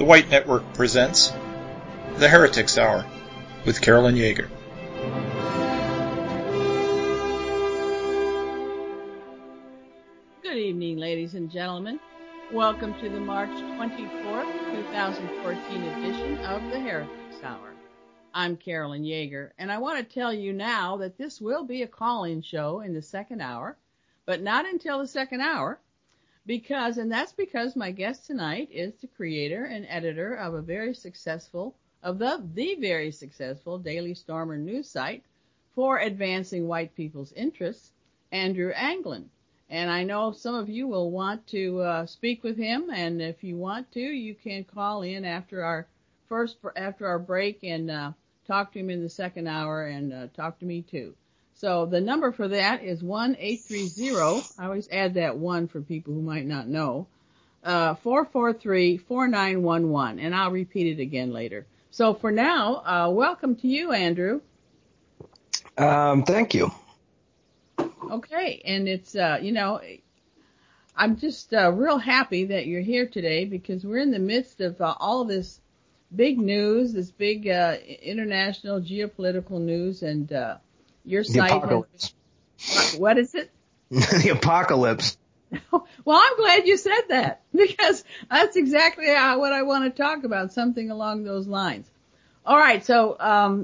White Network presents The Heretics Hour with Carolyn Yeager. Good evening, ladies and gentlemen. Welcome to the March 24th, 2014 edition of The Heretics Hour. I'm Carolyn Yeager, and I want to tell you now that this will be a call-in show in the second hour, but not until the second hour, because my guest tonight is the creator and editor of the very successful Daily Stormer news site for advancing white people's interests, Andrew Anglin. And I know some of you will want to speak with him, and if you want to, you can call in after our break and talk to him in the second hour and talk to me too. So the number for that is 1-830, I always add that 1 for people who might not know, 443-4911, and I'll repeat it again later. So for now, welcome to you, Andrew. Thank you. Okay, and it's, I'm just real happy that you're here today because we're in the midst of all of this big news, this big international geopolitical news, and your site. The apocalypse. What is it? The apocalypse. Well, I'm glad you said that because that's exactly what I want to talk about, something along those lines. All right, so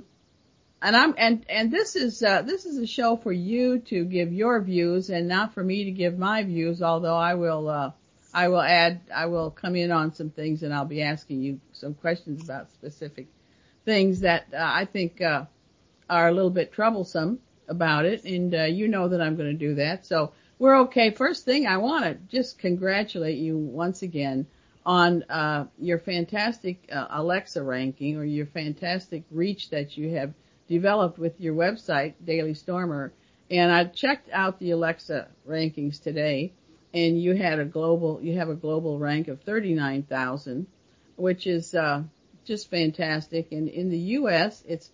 and this is a show for you to give your views and not for me to give my views, although I will come in on some things and I'll be asking you some questions about specific things that I think are a little bit troublesome about it, and you know that I'm going to do that. So we're okay. First thing, I want to just congratulate you once again on your fantastic Alexa ranking, or your fantastic reach that you have developed with your website, Daily Stormer. And I checked out the Alexa rankings today, and you have a global rank of 39,000, which is just fantastic. And in the U.S., it's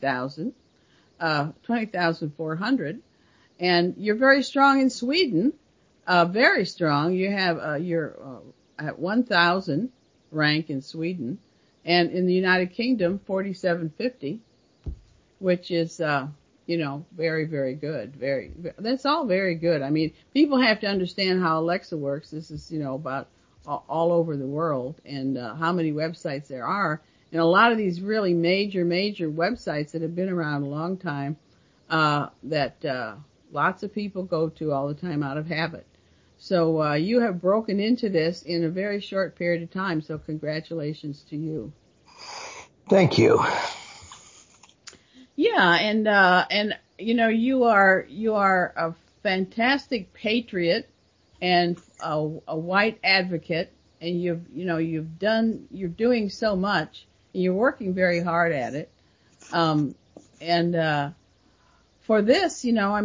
20,400. And you're very strong in Sweden, very strong. You have you're at 1,000 rank in Sweden, and in the United Kingdom, 4,750, which is very, very good. That's all very good. I mean, people have to understand how Alexa works. This is, about all over the world, and how many websites there are. And a lot of these really major websites that have been around a long time, that lots of people go to all the time out of habit. So you have broken into this in a very short period of time, so congratulations to you. Thank you. Yeah, and you are a fantastic patriot and a white advocate, and you're doing so much, and you're working very hard at it. For this,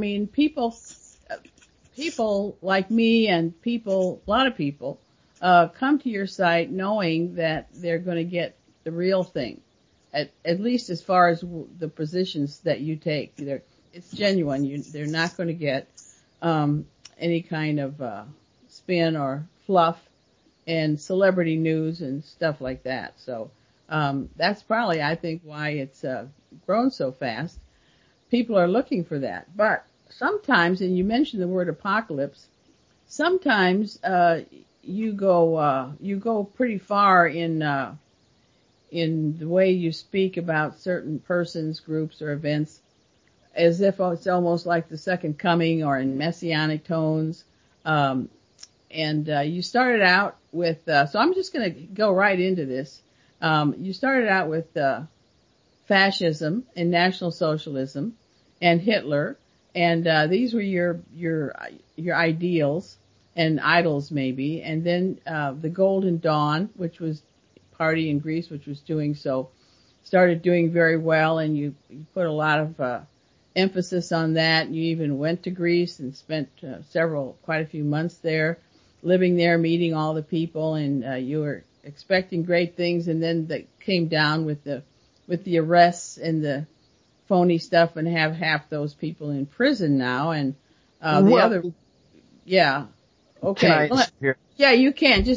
people like me and a lot of people, come to your site knowing that they're going to get the real thing, at least as far as the positions that you take. It's genuine. They're not going to get any kind of spin or fluff and celebrity news and stuff like that. So that's probably, I think, why it's grown so fast. People are looking for that. But sometimes, and you mentioned the word apocalypse, sometimes you go pretty far in the way you speak about certain persons, groups, or events, as if it's almost like the second coming or in messianic tones. You started out with, so I'm just going to go right into this. You started out with fascism and National Socialism and Hitler, and these were your ideals and idols maybe. And then the Golden Dawn, which was party in Greece, which was started doing very well, and you put a lot of emphasis on that. You even went to Greece and spent quite a few months there, living there, meeting all the people, and you were expecting great things, and then they came down with the arrests and the phony stuff, and have half those people in prison now, and yeah, okay. Can I, yeah, you can. Just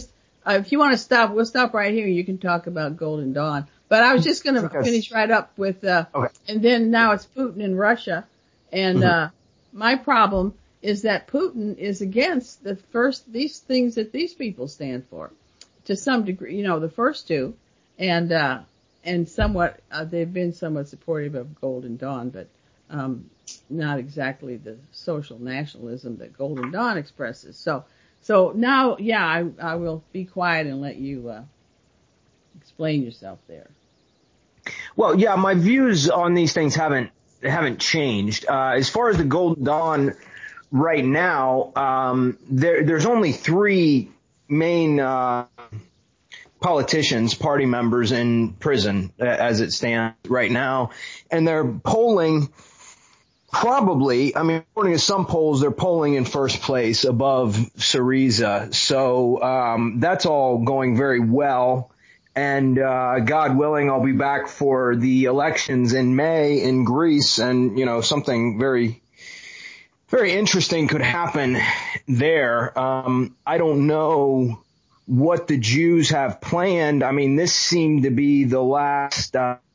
If you want to stop, we'll stop right here. You can talk about Golden Dawn. But I was just going to finish right up with, Okay. and then now it's Putin in Russia. And, my problem is that Putin is against these things that these people stand for to some degree, the first two. And somewhat, they've been somewhat supportive of Golden Dawn, but, not exactly the social nationalism that Golden Dawn expresses. So now, I will be quiet and let you, explain yourself there. Well, yeah, my views on these things haven't changed. As far as the Golden Dawn right now, there's only three main, politicians, party members in prison as it stands right now. And they're polling probably, according to some polls, they're polling in first place above Syriza. So, that's all going very well. And, God willing, I'll be back for the elections in May in Greece. And, something very, very interesting could happen there. I don't know what the Jews have planned. This seemed to be the last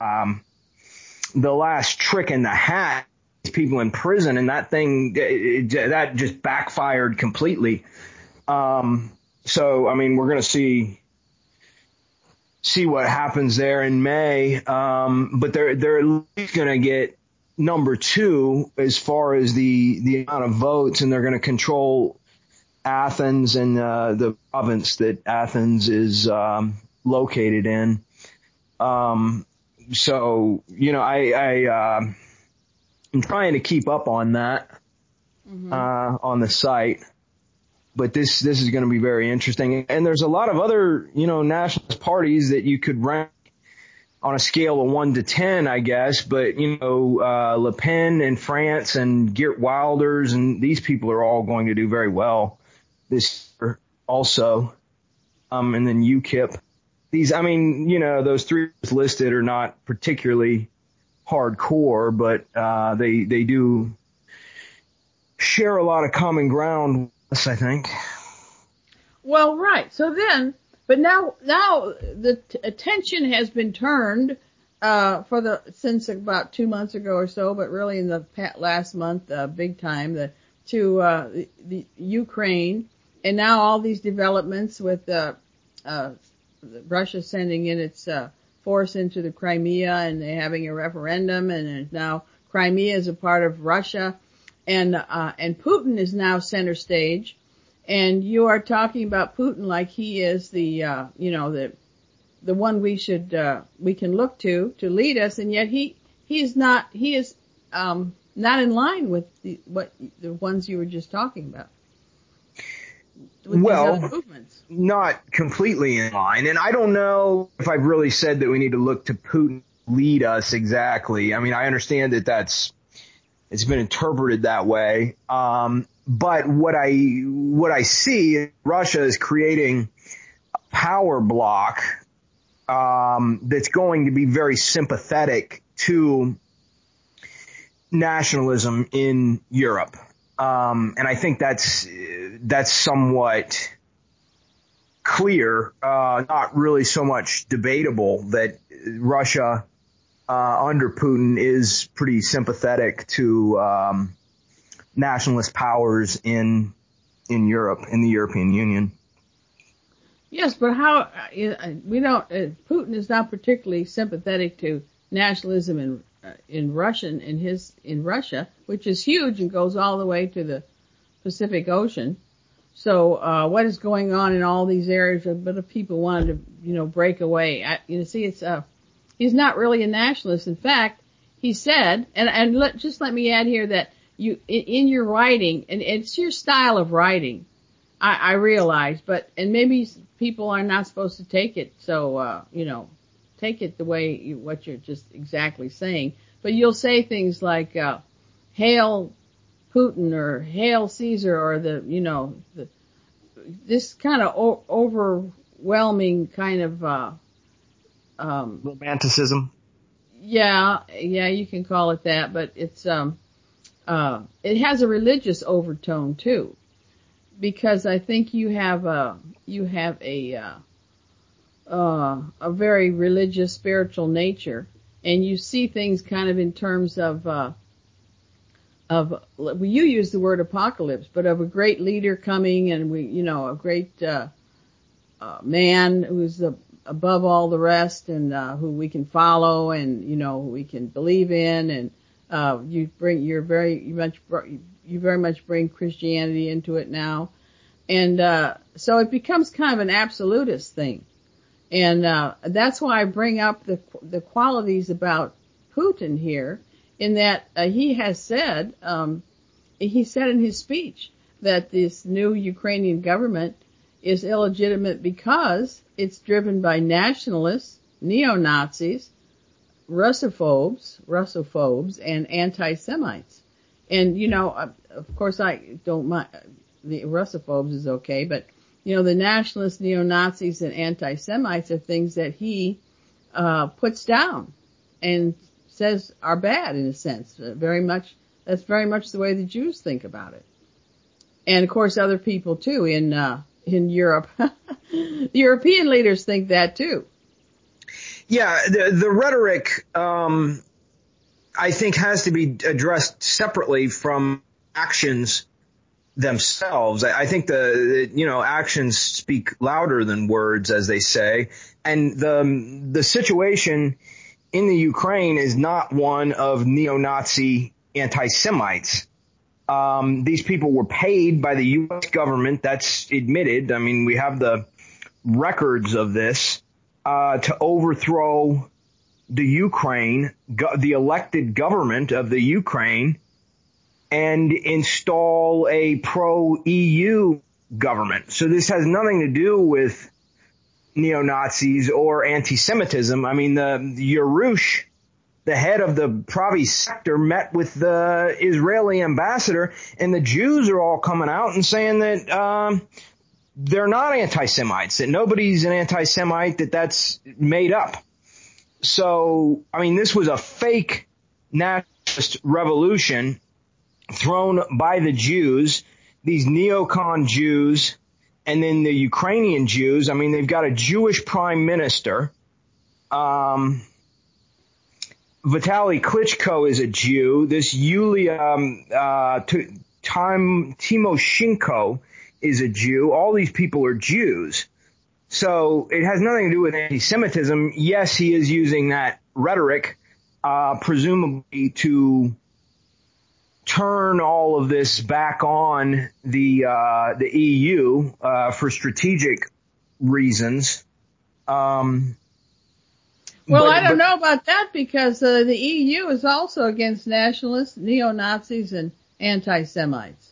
trick in the hat. People in prison, and that thing that just backfired completely. So we're going to see what happens there in May. But they're at least going to get number 2 as far as the amount of votes, and they're going to control Athens and the province that Athens is located in. So I'm trying to keep up on that on the site, but this is going to be very interesting. And there's a lot of other nationalist parties that you could rank on a scale of 1 to 10, I guess. But Le Pen in France and Geert Wilders, and these people are all going to do very well this year also. And then UKIP. These, those three listed are not particularly hardcore, but they do share a lot of common ground with us, I think. Well, right. So then, but now the attention has been turned since about 2 months ago or so, but really in the last month, big time, to the Ukraine, and now all these developments with Russia sending in its force into the Crimea, and they're having a referendum, and now Crimea is a part of Russia, and Putin is now center stage, and you are talking about Putin like he is the one we can look to lead us, and yet he is not in line with the ones you were just talking about. Well, not completely in line. And I don't know if I've really said that we need to look to Putin to lead us exactly. I understand that it's been interpreted that way. But what I see is Russia is creating a power block, that's going to be very sympathetic to nationalism in Europe. And I think that's somewhat clear, not really so much debatable, that Russia, under Putin is pretty sympathetic to, nationalist powers in Europe, in the European Union. Yes, but Putin is not particularly sympathetic to nationalism in Russia, which is huge and goes all the way to the Pacific Ocean. So, what is going on in all these areas, but if people wanted to, break away, he's not really a nationalist. In fact, he said, just let me add here that in your writing, and it's your style of writing, I realize, and maybe people are not supposed to take it, so, take it the way what you're just exactly saying. But you'll say things like, hail Putin or hail Caesar, or this kind of overwhelming kind of, romanticism. Yeah, you can call it that, but it's, it has a religious overtone too. because I think you have a very religious, spiritual nature, and you see things kind of in terms of you use the word apocalypse, but of a great leader coming, and a great man who's above all the rest, and who we can follow, and who we can believe in, and you very much bring Christianity into it now, and so it becomes kind of an absolutist thing, and that's why I bring up the qualities about Putin here, in that he said in his speech that this new Ukrainian government is illegitimate because it's driven by nationalists, neo-Nazis, Russophobes, and anti-Semites. And, of course I don't mind, the Russophobes is okay, but, the nationalists, neo-Nazis, and anti-Semites are things that he puts down and says are bad in a sense. That's very much the way the Jews think about it. And of course other people too in Europe. The European leaders think that too. Yeah, the rhetoric, I think has to be addressed separately from actions themselves. I think actions speak louder than words, as they say. And the situation in the Ukraine is not one of neo-Nazi anti-Semites. These people were paid by the U.S. government. That's admitted. I mean, we have the records of this, to overthrow the Ukraine, the elected government of the Ukraine, and install a pro-EU government. So this has nothing to do with neo-Nazis or anti-Semitism. I mean, the Yerush, the head of the Pravi sector, met with the Israeli ambassador, and the Jews are all coming out and saying that they're not anti-Semites, that nobody's an anti-Semite, that's made up. So, I mean, this was a fake nationalist revolution thrown by the Jews, these neocon Jews, and then the Ukrainian Jews. I mean, they've got a Jewish prime minister. Vitaly Klitschko is a Jew. This Yulia Tymoshenko is a Jew. All these people are Jews. So it has nothing to do with anti-Semitism. Yes, he is using that rhetoric, presumably to turn all of this back on the EU for strategic reasons. Well, I don't know about that, because the EU is also against nationalists, neo-Nazis, and anti-Semites.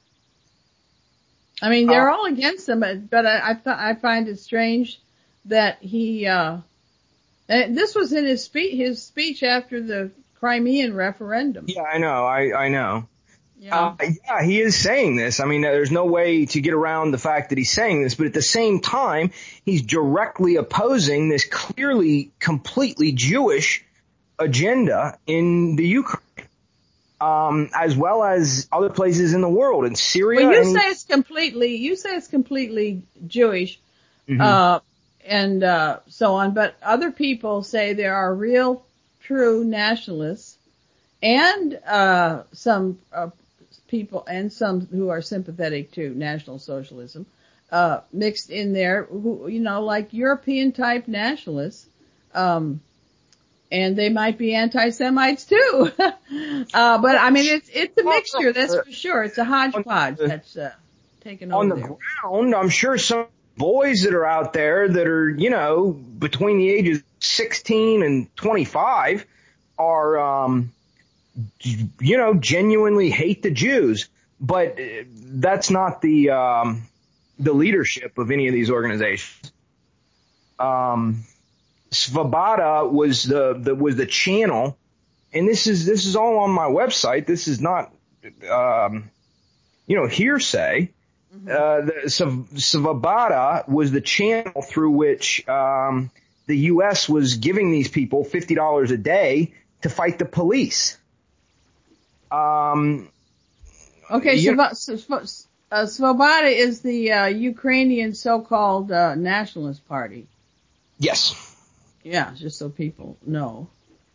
I mean, they're all against them, but I find it strange that he this was in his speech after the Crimean referendum. Yeah, I know. Yeah. Yeah, he is saying this. I mean, there's no way to get around the fact that he's saying this, but at the same time, he's directly opposing this clearly, completely Jewish agenda in the Ukraine, as well as other places in the world, in Syria. Well, you say it's completely Jewish, Mm-hmm. And so on, but other people say there are real, true nationalists, and some people, and some who are sympathetic to National Socialism, mixed in there, who, like European type nationalists, and they might be anti-Semites too. But I mean, it's a mixture, that's for sure. It's a hodgepodge that's taken over on the there. ground. I'm sure some boys that are out there that are, between the ages of 16 and 25 are, genuinely hate the Jews. But that's not the leadership of any of these organizations. Svoboda was the channel, and this is all on my website. This is not, hearsay. Svoboda was the channel through which the U.S. was giving these people $50 a day to fight the police. Okay, Svoboda is the Ukrainian so-called nationalist party. Yes. Yeah, just so people know.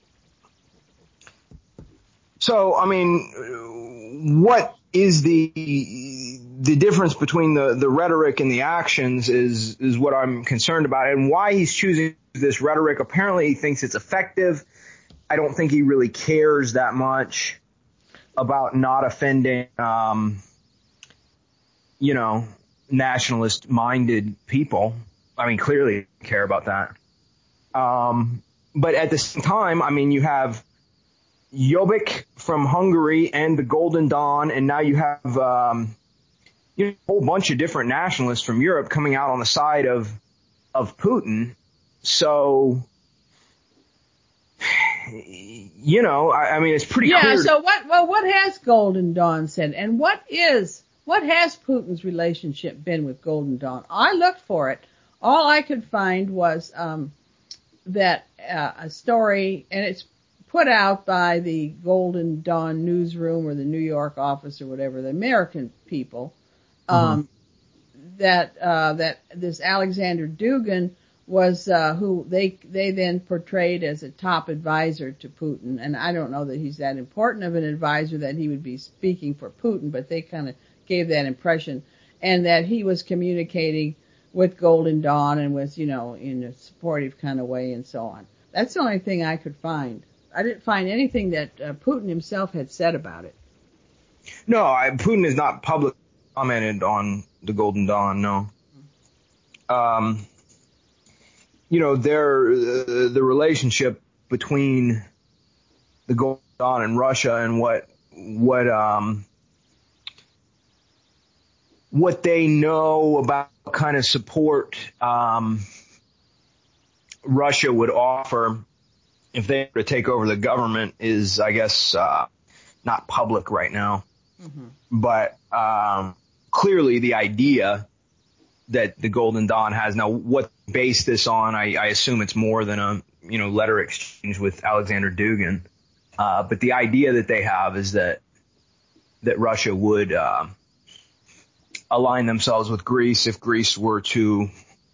So, I mean, what is the difference between the rhetoric and the actions is what I'm concerned about, and why he's choosing this rhetoric. Apparently he thinks it's effective. I don't think he really cares that much about not offending, nationalist minded people. I mean, clearly they care about that. But at the same time, I mean, you have Jobbik from Hungary and the Golden Dawn, and now you have a whole bunch of different nationalists from Europe coming out on the side of Putin. So, I mean, it's pretty clear. Yeah. So what has Golden Dawn said, and what has Putin's relationship been with Golden Dawn? I looked for it. All I could find was that a story, and it's put out by the Golden Dawn newsroom or the New York office or whatever, the American people, that this Alexander Dugin was who they then portrayed as a top advisor to Putin. And I don't know that he's that important of an advisor that he would be speaking for Putin, but they kind of gave that impression. And that he was communicating with Golden Dawn and was, in a supportive kind of way and so on. That's the only thing I could find. I didn't find anything that Putin himself had said about it. No, Putin has not publicly commented on the Golden Dawn, no. The relationship between the Golden Dawn and Russia and what they know about what kind of support Russia would offer if they were to take over the government is, I guess, not public right now. Mm-hmm. But clearly the idea that the Golden Dawn has now, what based this on, I assume it's more than a letter exchange with Alexander Dugin. But the idea that they have is that Russia would align themselves with Greece if Greece were to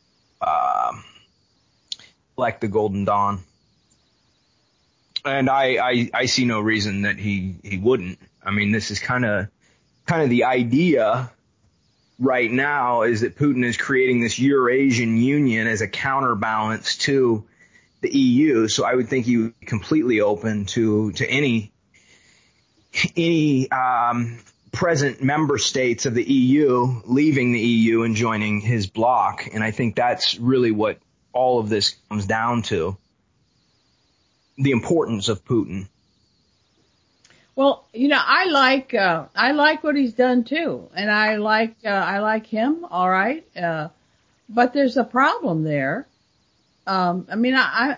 elect the Golden Dawn. And I see no reason that he wouldn't. I mean, this is kind of the idea right now, is that Putin is creating this Eurasian Union as a counterbalance to the EU. So I would think he would be completely open to any present member states of the EU leaving the EU and joining his bloc. And I think that's really what all of this comes down to. The importance of Putin. Well, I like what he's done too, and I like him. All right, but there's a problem there. I mean, I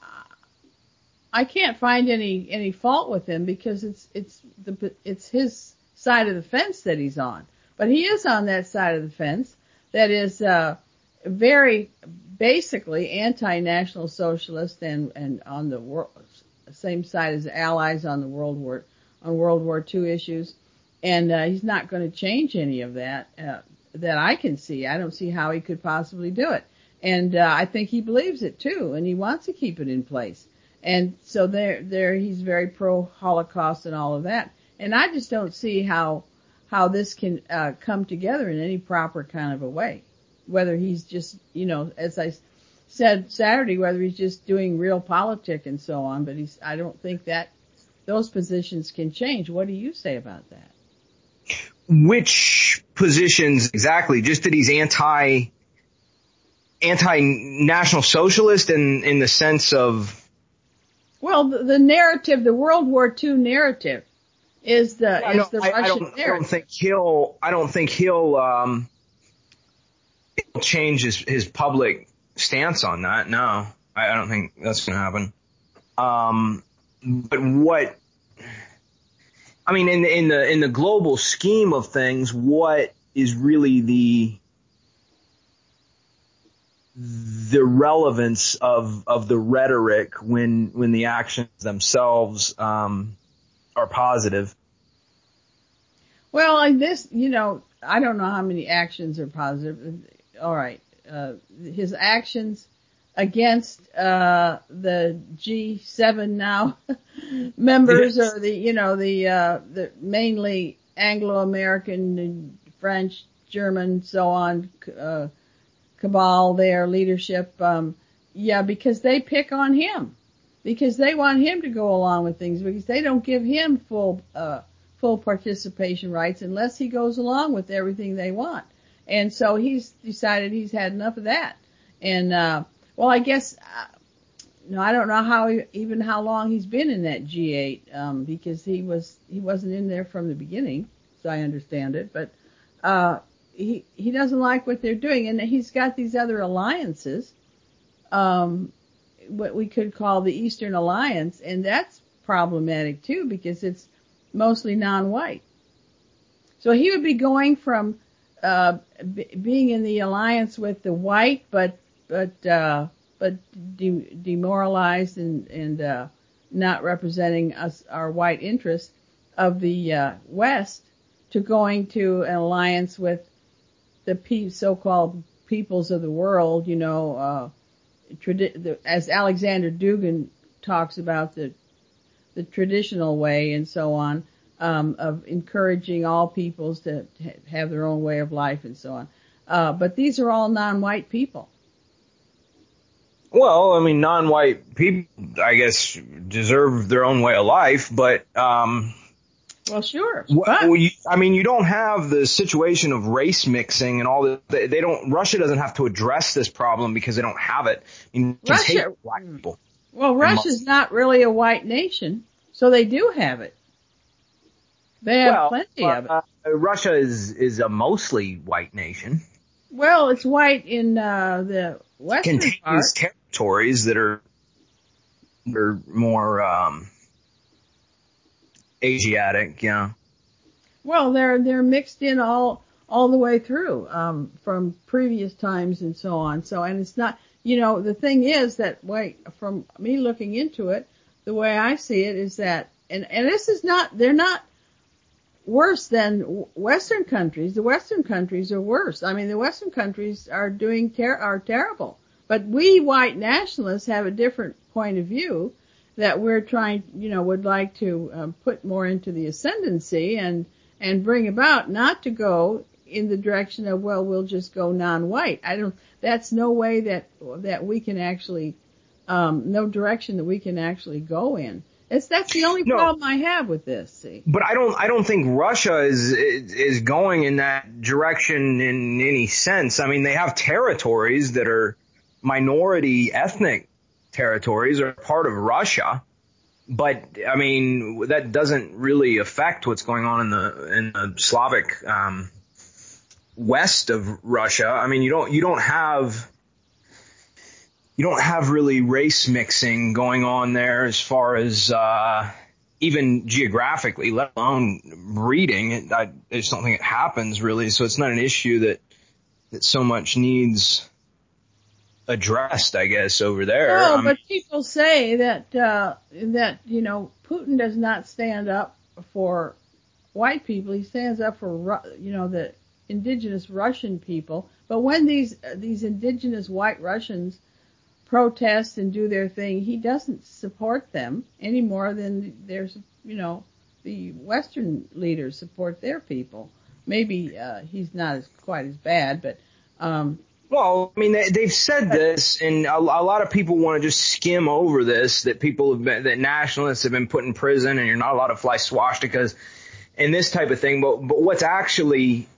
can't find any fault with him because it's his side of the fence that he's on. But he is on that side of the fence that is very basically anti-national socialist and on the same side as the Allies on World War II issues, and he's not going to change any of that that I can see. I don't see how he could possibly do it, and I think he believes it too, and he wants to keep it in place. And so there he's very pro-Holocaust and all of that, and I just don't see how this can come together in any proper kind of a way. Whether he's just, as I said Saturday, whether he's just doing real politic and so on, but I don't think that those positions can change. What do you say about that? Which positions exactly? Just that he's anti-national socialist in the sense of? Well, the narrative, the World War II narrative is the Russian narrative. I don't think he'll change his public stance on that. No, I don't think that's going to happen. But what, I mean, in the global scheme of things, what is really the relevance of the rhetoric when the actions themselves are positive? Well, and this, I don't know how many actions are positive. All right. His actions against the G7 now members, or the mainly Anglo-American, French, German, so on, cabal, their leadership, because they pick on him, because they want him to go along with things, because they don't give him full participation rights unless he goes along with everything they want. And so he's decided he's had enough of that. And, I guess, I don't know how long he's been in that G8, because he wasn't in there from the beginning, so I understand it, but, he doesn't like what they're doing, and he's got these other alliances, what we could call the Eastern Alliance, and that's problematic too, because it's mostly non-white. So he would be going from being in the alliance with the white, but demoralized and not representing our white interests of the West, to going to an alliance with the so-called peoples of the world, as Alexander Dugin talks about the traditional way and so on, of encouraging all peoples to have their own way of life and so on. But these are all non-white people. Well, I mean, non-white people, I guess, deserve their own way of life, but well, sure. you don't have the situation of race mixing and all that. They don't. Russia doesn't have to address this problem because they don't have it. I mean, Russia, black people. Well, Russia's not really a white nation, so they do have it. They have plenty of it. Russia is a mostly white nation. Well, it's white in the western part. Contains territories that are more Asiatic, yeah. Well, they're mixed in all the way through, from previous times and so on. So, and it's not, the thing is that from me looking into it, the way I see it is that, and this is not, they're not worse than Western countries. The Western countries are worse. I mean, the Western countries are are terrible. But we white nationalists have a different point of view that we're trying, would like to put more into the ascendancy and bring about, not to go in the direction of, we'll just go non-white. That's no way that we can actually, no direction that we can actually go in. That's the only problem I have with this. See, but I don't think Russia is going in that direction in any sense. I mean, they have territories that are minority ethnic territories, are part of Russia, but I mean that doesn't really affect what's going on in the Slavic west of Russia. I mean, you don't have really race mixing going on there as far as even geographically, let alone breeding. I just don't think it happens really. So it's not an issue that so much needs addressed, I guess, over there. No, but people say that Putin does not stand up for white people. He stands up for the indigenous Russian people. But when these indigenous white Russians protest and do their thing, he doesn't support them any more than there's the Western leaders support their people. Maybe he's not quite as bad, but well, I mean, they've said this, and a lot of people want to just skim over this, that that nationalists have been put in prison and you're not allowed to fly swastikas and this type of thing. But what's actually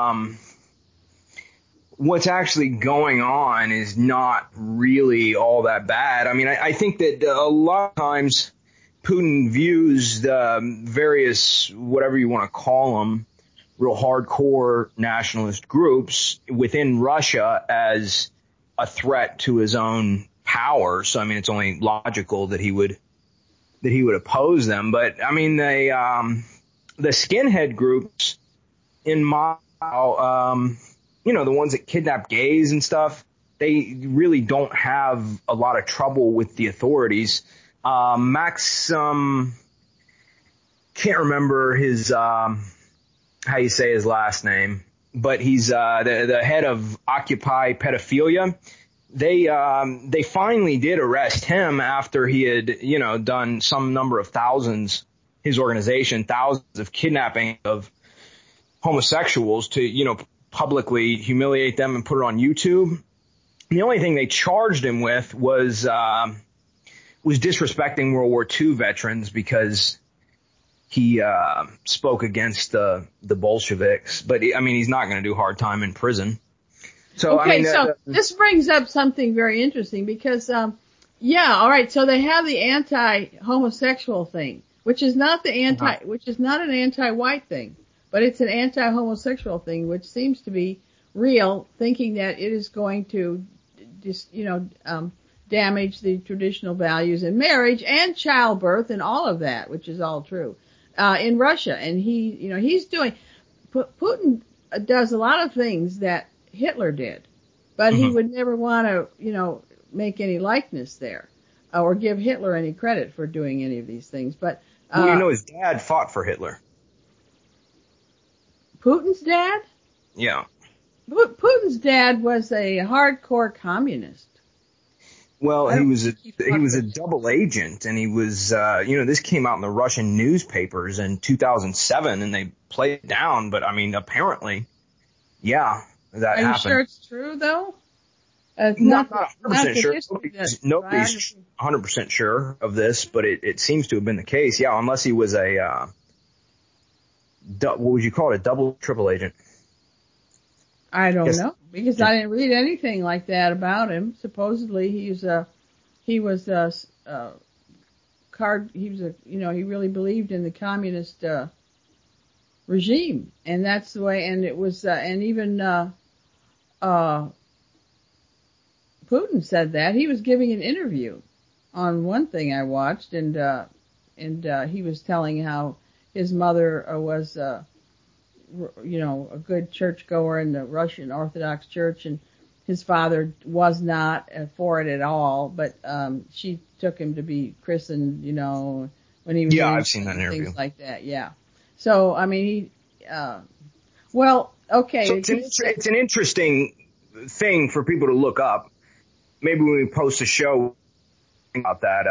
going on is not really all that bad. I mean, I think that a lot of times Putin views the various, whatever you want to call them, real hardcore nationalist groups within Russia as a threat to his own power. So, I mean, it's only logical that he would oppose them. But, I mean, the skinhead groups in Moscow, the ones that kidnap gays and stuff, they really don't have a lot of trouble with the authorities. Max, can't remember his, how you say his last name, but he's the head of Occupy Pedophilia. They finally did arrest him after he had, done some number of thousands, his organization, thousands of kidnapping of homosexuals to, publicly humiliate them and put it on YouTube. The only thing they charged him with was disrespecting World War II veterans because he spoke against the Bolsheviks. But he's not going to do hard time in prison. So okay, this brings up something very interesting because all right, so they have the anti-homosexual thing, which is not which is not an anti-white thing, but it's an anti-homosexual thing, which seems to be real, thinking that it is going to just, damage the traditional values in marriage and childbirth and all of that, which is all true, in Russia. And Putin does a lot of things that Hitler did, but he would never want to, make any likeness there, or give Hitler any credit for doing any of these things. But, his dad fought for Hitler. Putin's dad? Yeah. Putin's dad was a hardcore communist. Well, he was a double agent, and he was, this came out in the Russian newspapers in 2007, and they played it down. But apparently, yeah, that happened. Are you sure it's true though? Not 100% sure. Nobody's 100% sure of this, but it seems to have been the case. Yeah, unless he was a what would you call it? A double, triple agent? I don't know, because I didn't read anything like that about him. Supposedly he really believed in the communist regime, and that's the way. And it was, and even Putin said that. He was giving an interview on one thing I watched, and he was telling how his mother was a good churchgoer in the Russian Orthodox Church, and his father was not for it at all, but she took him to be christened, when he was I've seen that interview. Things like that, yeah. So, well, okay. So it's an interesting thing for people to look up. Maybe when we post a show about that,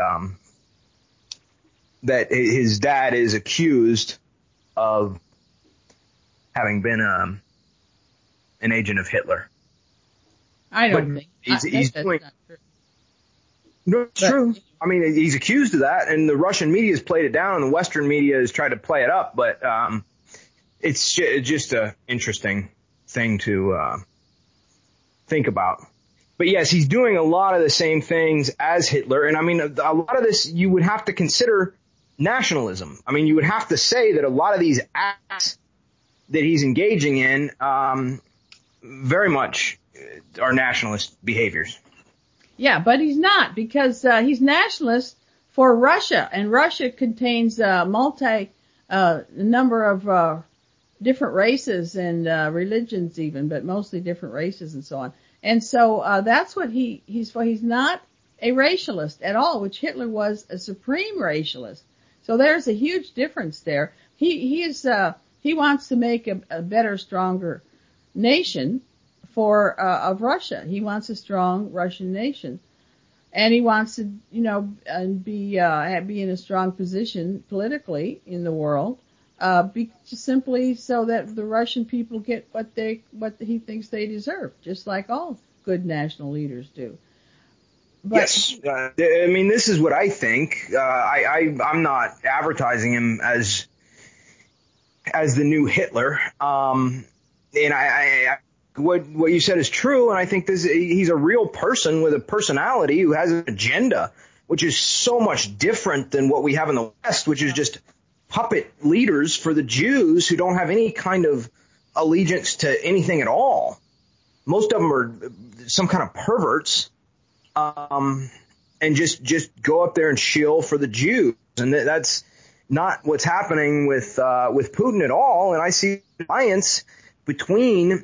that his dad is accused of having been an agent of Hitler. I don't think he's doing. No, it's true. He's accused of that, and the Russian media has played it down, and the Western media has tried to play it up. But it's just a interesting thing to think about. But yes, he's doing a lot of the same things as Hitler, and a lot of this you would have to consider nationalism. You would have to say that a lot of these acts that he's engaging in very much are nationalist behaviors. Yeah, but he's not, because he's nationalist for Russia, and Russia contains number of different races and religions even, but mostly different races and so on. And so that's what he's for. He's not a racialist at all, which Hitler was, a supreme racialist. So there's a huge difference there. He wants to make a better, stronger nation of Russia. He wants a strong Russian nation, and he wants to, be in a strong position politically in the world, simply so that the Russian people get what he thinks they deserve, just like all good national leaders do. But, yes, this is what I think. I'm not advertising him as the new Hitler. And what you said is true, and I think he's a real person with a personality who has an agenda, which is so much different than what we have in the West, which is just puppet leaders for the Jews who don't have any kind of allegiance to anything at all. Most of them are some kind of perverts, and just go up there and shill for the Jews, and that's not what's happening with Putin at all. And I see alliance between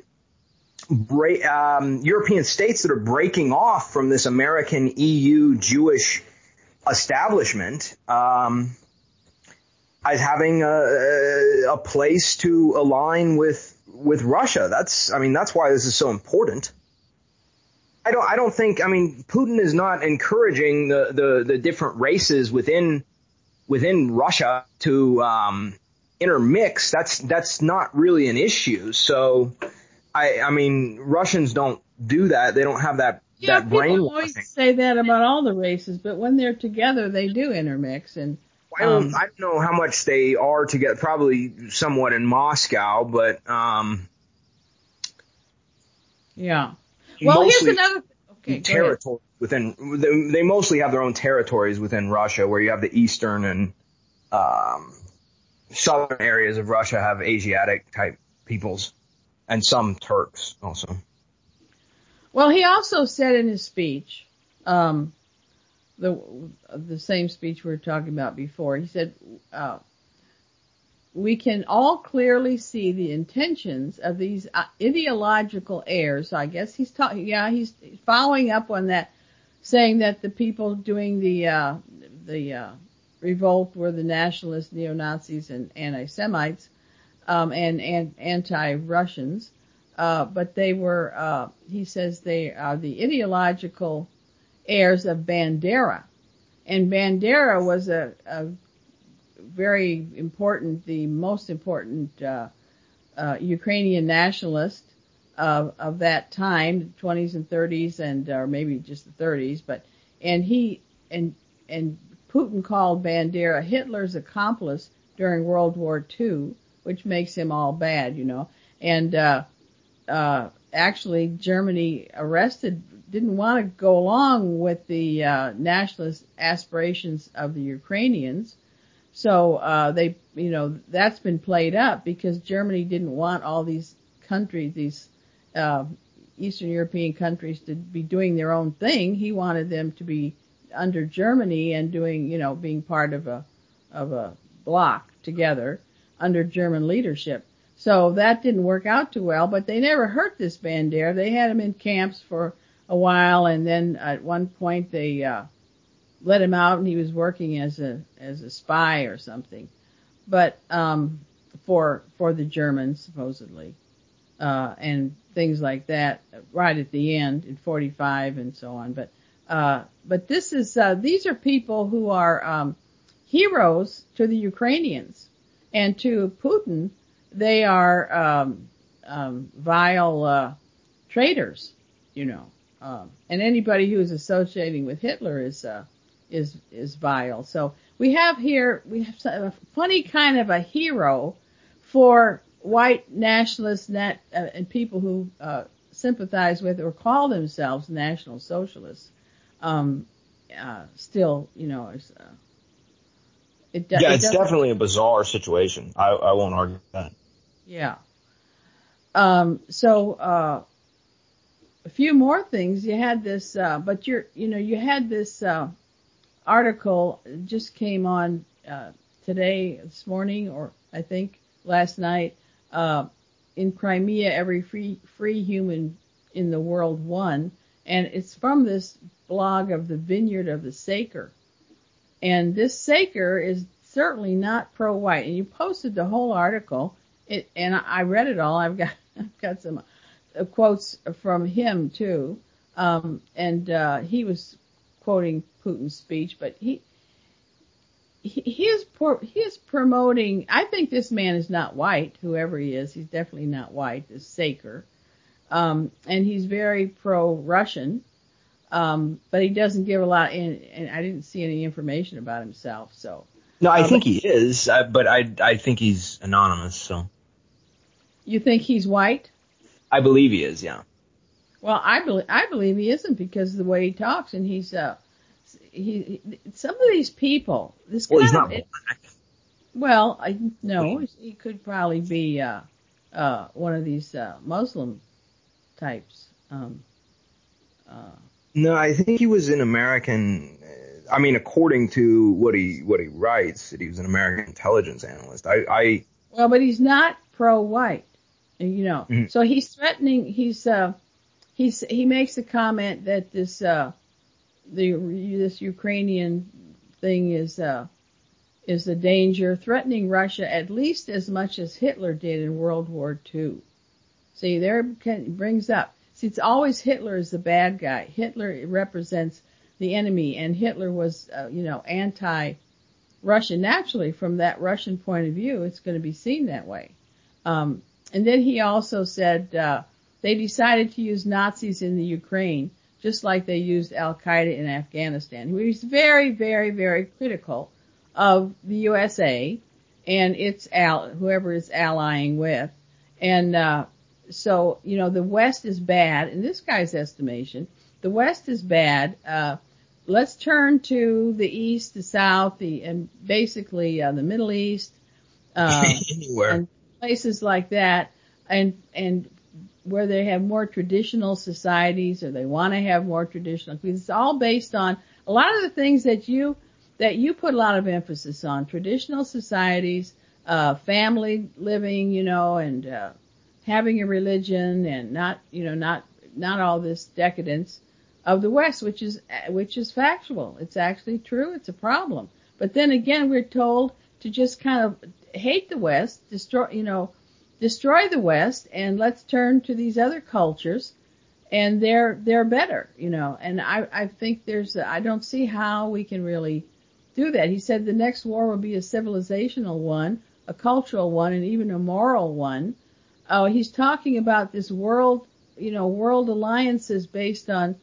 European states that are breaking off from this American EU Jewish establishment, as having a place to align with Russia. That's why this is so important. I don't think, Putin is not encouraging the different races within Russia to intermix. That's not really an issue. So Russians don't do that. They don't have that brainwashing. People always say that about all the races, but when they're together, they do intermix. And I don't know how much they are together. Probably somewhat in Moscow, but yeah. Well, here's another territory within. They mostly have their own territories within Russia, where you have the eastern and southern areas of Russia have Asiatic type peoples, and some Turks also. Well, he also said in his speech, the same speech we were talking about before, he said, we can all clearly see the intentions of these ideological heirs. So I guess he's following up on that, saying that the people doing the revolt were the nationalists, neo-Nazis, and anti-Semites, and anti-Russians. But they were, he says they are the ideological heirs of Bandera. And Bandera was a very important, the most important Ukrainian nationalist of that time, the 20s and 30s, and or maybe just the 30s. And Putin called Bandera Hitler's accomplice during World War II, which makes him all bad, And actually, Germany didn't want to go along with the nationalist aspirations of the Ukrainians. So that's been played up because Germany didn't want all these countries, these Eastern European countries, to be doing their own thing. He wanted them to be under Germany and doing, being part of a bloc together under German leadership. So that didn't work out too well, but they never hurt this Bandera. They had him in camps for a while, and then at one point they let him out, and he was working as a spy or something, but for the Germans supposedly, and things like that. Right at the end in 45 and so on. But this is these are people who are heroes to the Ukrainians, and to Putin they are vile traitors, and anybody who is associating with Hitler is vile. So we have a funny kind of a hero for white nationalists and people who sympathize with or call themselves National Socialists. Still, it's definitely a bizarre situation. I won't argue that. Yeah. So a few more things. You had this, but you had this article just came on this morning, or I think last night. In Crimea, every free human in the world won, and it's from this blog of the Vineyard of the Saker. And this Saker is certainly not pro-white. And you posted the whole article. And I read it all. I've got some quotes from him too. And he was quoting Putin's speech, but he is promoting. I think this man is not white, whoever he is. He's definitely not white. This Saker, and he's very pro-Russian. But he doesn't give a lot, and I didn't see any information about himself. So no, I think he is, but I think he's anonymous. So you think he's white? I believe he is. Yeah. Well, I believe he isn't because of the way he talks, and he's some of these people. He's not black. Well, he could probably be one of these Muslim types. No, I think he was an American. According to what he writes, that he was an American intelligence analyst. Well, but he's not pro-white, Mm-hmm. So he's threatening. He makes a comment that this Ukrainian thing is is the danger threatening Russia at least as much as Hitler did in World War II. See, there it brings up. See, it's always Hitler is the bad guy. Hitler represents the enemy, and Hitler was, anti-Russian. Naturally, from that Russian point of view, it's going to be seen that way. And then he also said they decided to use Nazis in the Ukraine, just like they used Al-Qaeda in Afghanistan. He was very, very, very critical of the USA and its whoever it's allying with. And so, the West is bad. In this guy's estimation, the West is bad. Let's turn to the East, the South, and basically the Middle East, anywhere, and places like that, and where they have more traditional societies, or they want to have more traditional. It's all based on a lot of the things that you put a lot of emphasis on: traditional societies, family living, and having a religion, and not all this decadence of the West, which is factual. It's actually true. It's a problem. But then again, we're told to just kind of hate the West, destroy the West, and let's turn to these other cultures, and they're better, And I think I don't see how we can really do that. He said the next war will be a civilizational one, a cultural one, and even a moral one. He's talking about this world alliances based on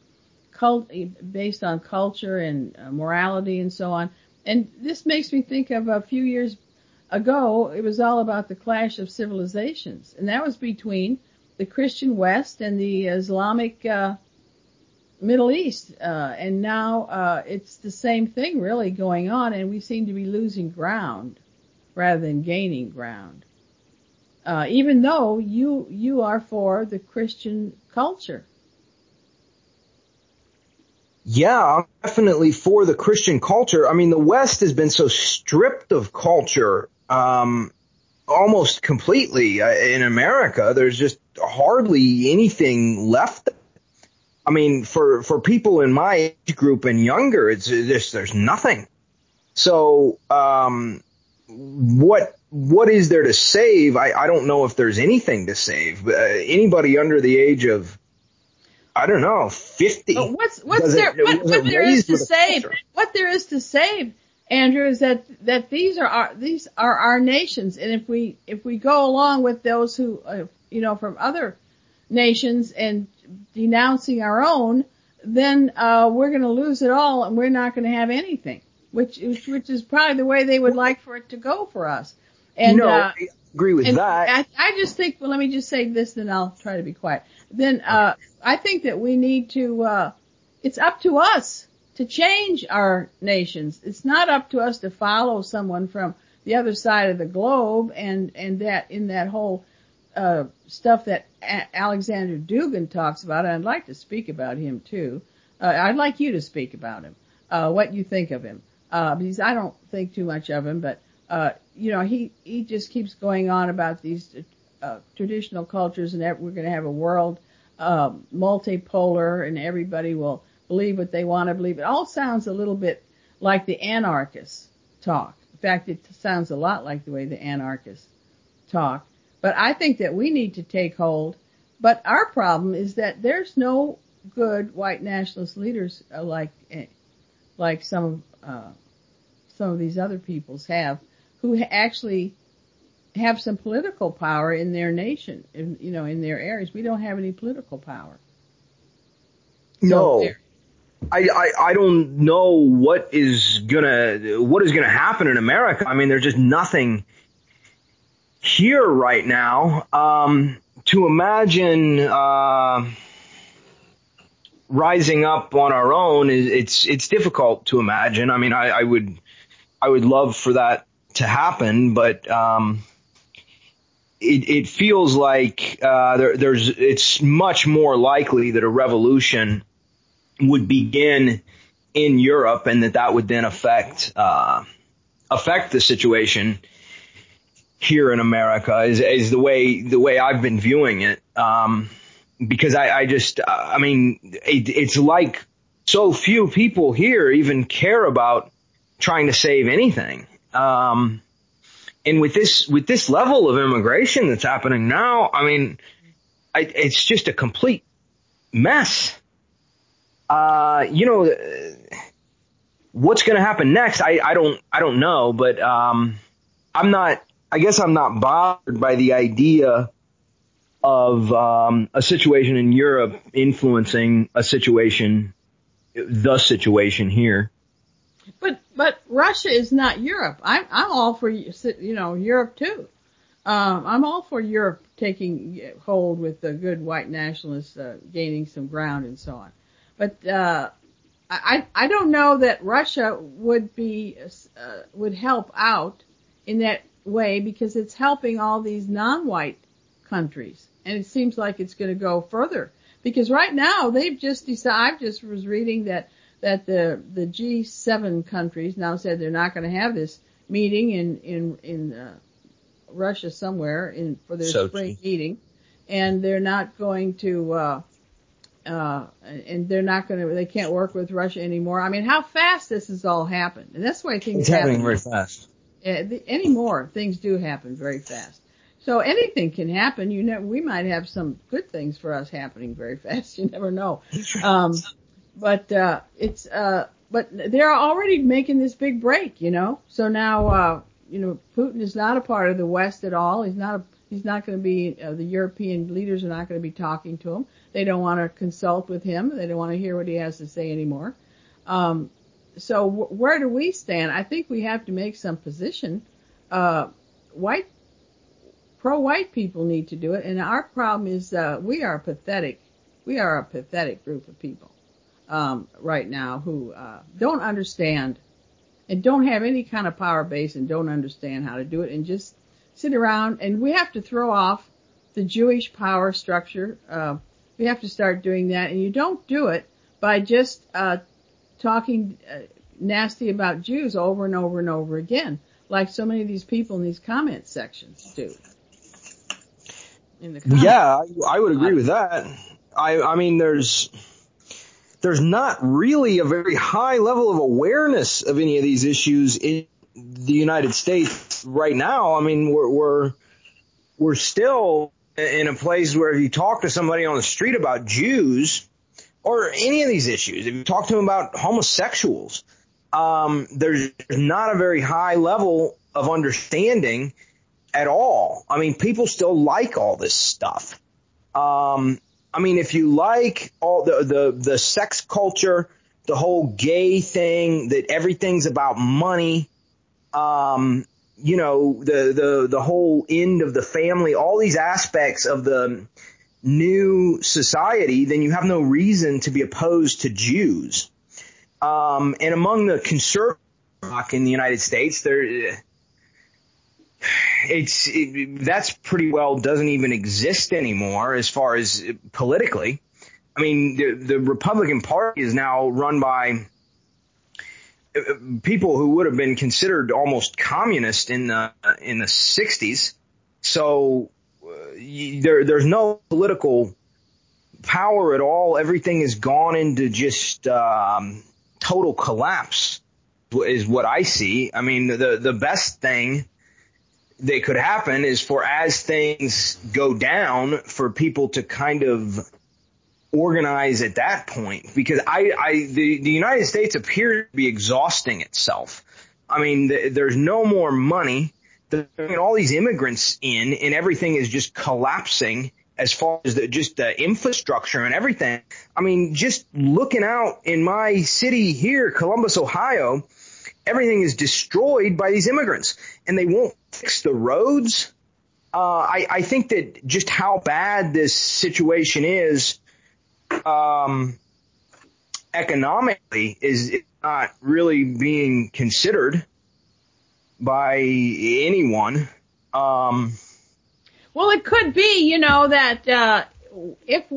culture and morality and so on. And this makes me think of a few years ago, it was all about the clash of civilizations. And that was between the Christian West and the Islamic Middle East. And now it's the same thing really going on, and we seem to be losing ground rather than gaining ground. Even though you are for the Christian culture. Yeah, I'm definitely for the Christian culture. I mean, the West has been so stripped of culture, almost completely. In America, there's just hardly anything left. I mean, for people in my age group and younger, there's nothing. So, what is there to save? I don't know if there's anything to save. Anybody under the age of, I don't know, 50. But what there is to save? What there is to save, Andrew, is that these are our nations, and if we go along with those who from other nations and denouncing our own, then we're going to lose it all, and we're not going to have anything. Which is probably the way they would like for it to go for us. And I agree with that. I just think, well, let me just say this, then I'll try to be quiet. Then I think that we need to. It's up to us to change our nations. It's not up to us to follow someone from the other side of the globe and that in that whole stuff that Alexander Dugin talks about. And I'd like to speak about him too. I'd like you to speak about him. What you think of him. Because I don't think too much of him, but, he just keeps going on about these, traditional cultures and that we're going to have a world, multipolar and everybody will believe what they want to believe. It all sounds a little bit like the anarchists talk. In fact, it sounds a lot like the way the anarchists talk. But I think that we need to take hold. But our problem is that there's no good white nationalist leaders like some of these other peoples have, who actually have some political power in their nation, in their areas. We don't have any political power. No. I don't know what is gonna happen in America. I mean, there's just nothing here right now. To imagine rising up on our own it's difficult to imagine. I mean, I would love for that to happen, but it feels like it's much more likely that a revolution would begin in Europe, and that would then affect the situation here in America is the way I've been viewing it. Because I mean, it's like so few people here even care about trying to save anything. And with this level of immigration that's happening now, I mean, it's just a complete mess. What's going to happen next? I don't know, but I guess I'm not bothered by the idea of a situation in Europe influencing the situation here. But Russia is not Europe. I'm all for Europe too. I'm all for Europe taking hold with the good white nationalists gaining some ground and so on. But I don't know that Russia would help out in that way, because it's helping all these non-white countries, and it seems like it's going to go further, because right now they've just decided. I just was reading that the G7 countries now said they're not going to have this meeting in Russia somewhere for their spring meeting, and they're not going to they can't work with Russia anymore. I mean, how fast this has all happened, and that's why things happen. It's happening very fast. Anymore, things do happen very fast. So anything can happen. We might have some good things for us happening very fast. You never know. But they're already making this big break, So now, Putin is not a part of the West at all. He's not going to be, the European leaders are not going to be talking to him. They don't want to consult with him. They don't want to hear what he has to say anymore. So where do we stand? I think we have to make some position. Pro-white people need to do it, and our problem is we are a pathetic group of people right now who don't understand and don't have any kind of power base and don't understand how to do it, and just sit around. And we have to throw off the Jewish power structure. We have to start doing that, and you don't do it by just talking nasty about Jews over and over and over again, like so many of these people in these comment sections do. Yeah, I would agree with that. I mean, there's not really a very high level of awareness of any of these issues in the United States right now. I mean, we're still in a place where if you talk to somebody on the street about Jews or any of these issues, if you talk to them about homosexuals, there's not a very high level of understanding at all. I mean, people still like all this stuff. I mean, if you like all the sex culture, the whole gay thing, that everything's about money, the whole end of the family, all these aspects of the new society, then you have no reason to be opposed to Jews. And among the conservative in the United States, that's pretty well doesn't even exist anymore as far as politically. I mean, the Republican Party is now run by people who would have been considered almost communist in the 60s. So there's no political power at all. Everything has gone into just total collapse is what I see. I mean, the best thing that could happen is for, as things go down, for people to kind of organize at that point, because the United States appears to be exhausting itself. I mean, there's no more money. All these immigrants in, and everything is just collapsing as far as just the infrastructure and everything. I mean, just looking out in my city here, Columbus, Ohio, everything is destroyed by these immigrants, and they won't fix the roads. I think that just how bad this situation is economically is not really being considered by anyone. Well, it could be, that if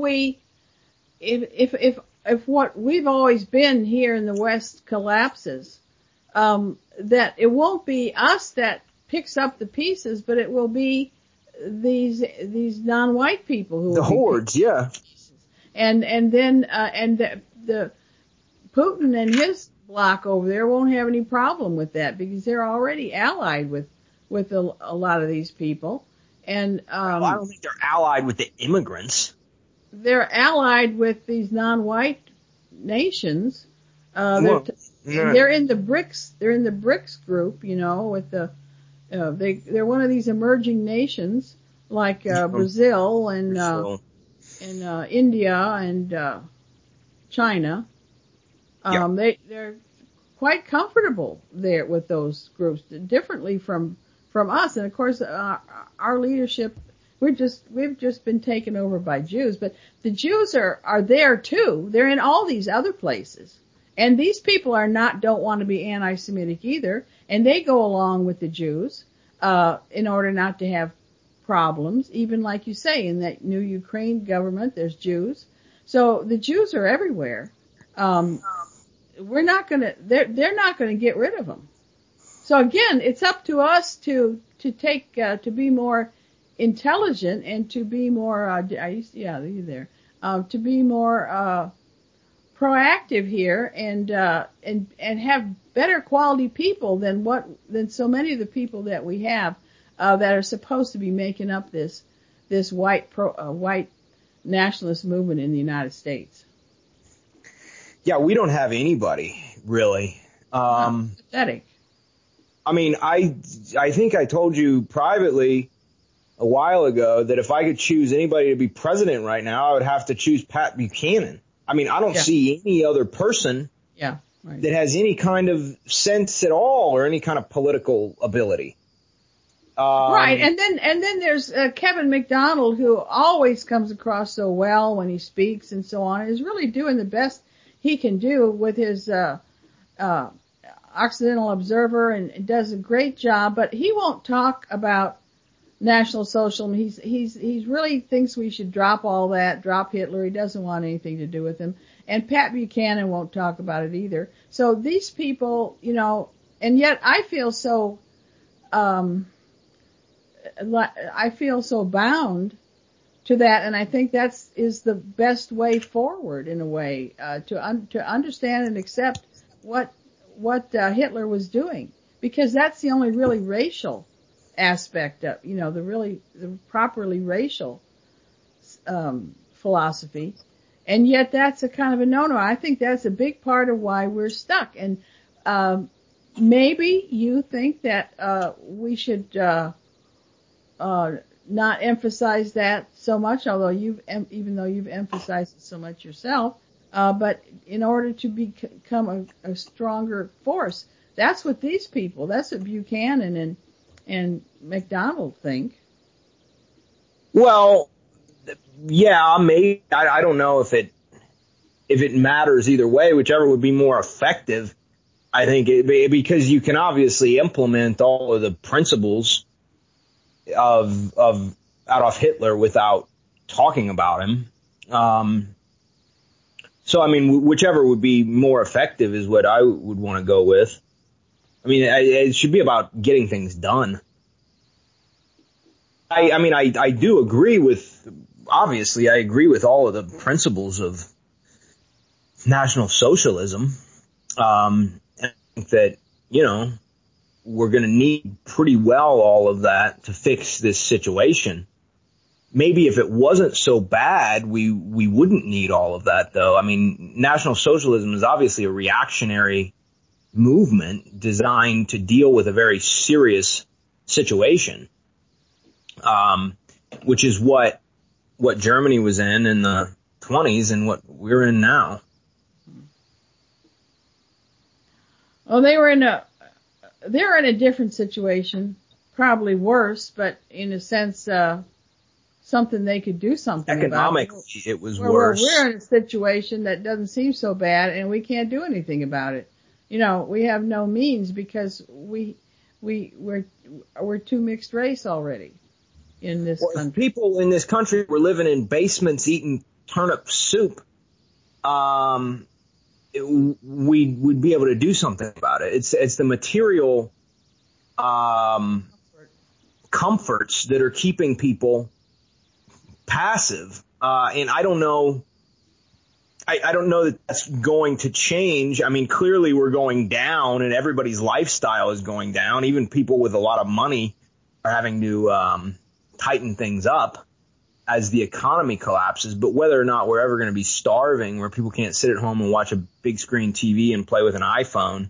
what we've always been here in the West collapses, that it won't be us that picks up the pieces, but it will be these non-white people who the hordes, yeah. And then the Putin and his bloc over there won't have any problem with that because they're already allied with a lot of these people. And well, I don't think they're allied with the immigrants. They're allied with these non-white nations. They're in the BRICS. They're in the BRICS group, you know, with the they're one of these emerging nations like Brazil and India and China. They're quite comfortable there with those groups, differently from us. And of course, our leadership, we've just been taken over by Jews, but the Jews are there too. They're in all these other places. And these people don't want to be anti-Semitic either, and they go along with the Jews, in order not to have problems. Even like you say, in that new Ukraine government, there's Jews. So the Jews are everywhere. They're not gonna get rid of them. So again, it's up to us to be more intelligent and to be more, to be more, proactive here and have better quality people than so many of the people that we have, that are supposed to be making up this white nationalist movement in the United States. Yeah, we don't have anybody really. Pathetic. I mean, I think I told you privately a while ago that if I could choose anybody to be president right now, I would have to choose Pat Buchanan. I mean, I don't see any other person that has any kind of sense at all or any kind of political ability. Right. And then there's Kevin McDonald, who always comes across so well when he speaks and so on, and is really doing the best he can do with his Occidental Observer, and does a great job, but he won't talk about National Socialism. He's really thinks we should drop all that, drop Hitler. He doesn't want anything to do with him. And Pat Buchanan won't talk about it either. So these people, you know, and yet I feel so bound to that, and I think is the best way forward in a way, to understand and accept what Hitler was doing, because that's the only really racial aspect of, you know, the properly racial philosophy, and yet that's a kind of a no-no. I think that's a big part of why we're stuck. And maybe you think that we should not emphasize that so much, although even though you've emphasized it so much yourself. But in order to become a stronger force, that's what these people, that's what Buchanan and McDonald think. Well, yeah, maybe. I don't know if it matters either way, whichever would be more effective. I think because you can obviously implement all of the principles of Adolf Hitler without talking about him. So, I mean, whichever would be more effective is what I would want to go with. I mean, it should be about getting things done. I do agree with, obviously, I agree with all of the principles of National Socialism. I think that, you know, we're going to need pretty well all of that to fix this situation. Maybe if it wasn't so bad, we wouldn't need all of that, though. I mean, National Socialism is obviously a reactionary movement designed to deal with a very serious situation, which is what Germany was in the 20s and what we're in now. Well, they're in a different situation, probably worse, but in a sense, something they could do something economically about. It was worse. We're in a situation that doesn't seem so bad, and we can't do anything about it. You know, we have no means because we're too mixed race already in this country. If people in this country were living in basements eating turnip soup, we would be able to do something about it. It's the material comforts that are keeping people passive. And I don't know I don't know that that's going to change. I mean, clearly we're going down and everybody's lifestyle is going down. Even people with a lot of money are having to tighten things up as the economy collapses. But whether or not we're ever going to be starving where people can't sit at home and watch a big screen TV and play with an iPhone,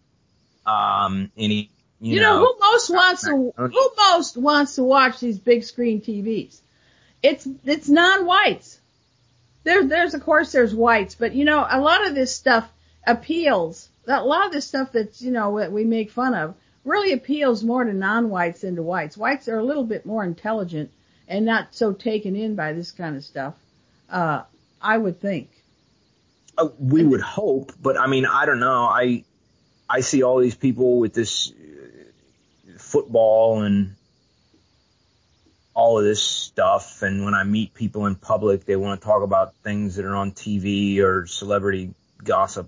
you know, who most wants to watch these big screen TVs? It's non-whites. There's of course there's whites, but you know, a lot of this stuff appeals. A lot of this stuff that's, you know, that we make fun of really appeals more to non-whites than to whites. Whites are a little bit more intelligent and not so taken in by this kind of stuff. I would think. We would hope, but I mean, I don't know. I see all these people with this football and all of this stuff, and when I meet people in public, they want to talk about things that are on TV or celebrity gossip.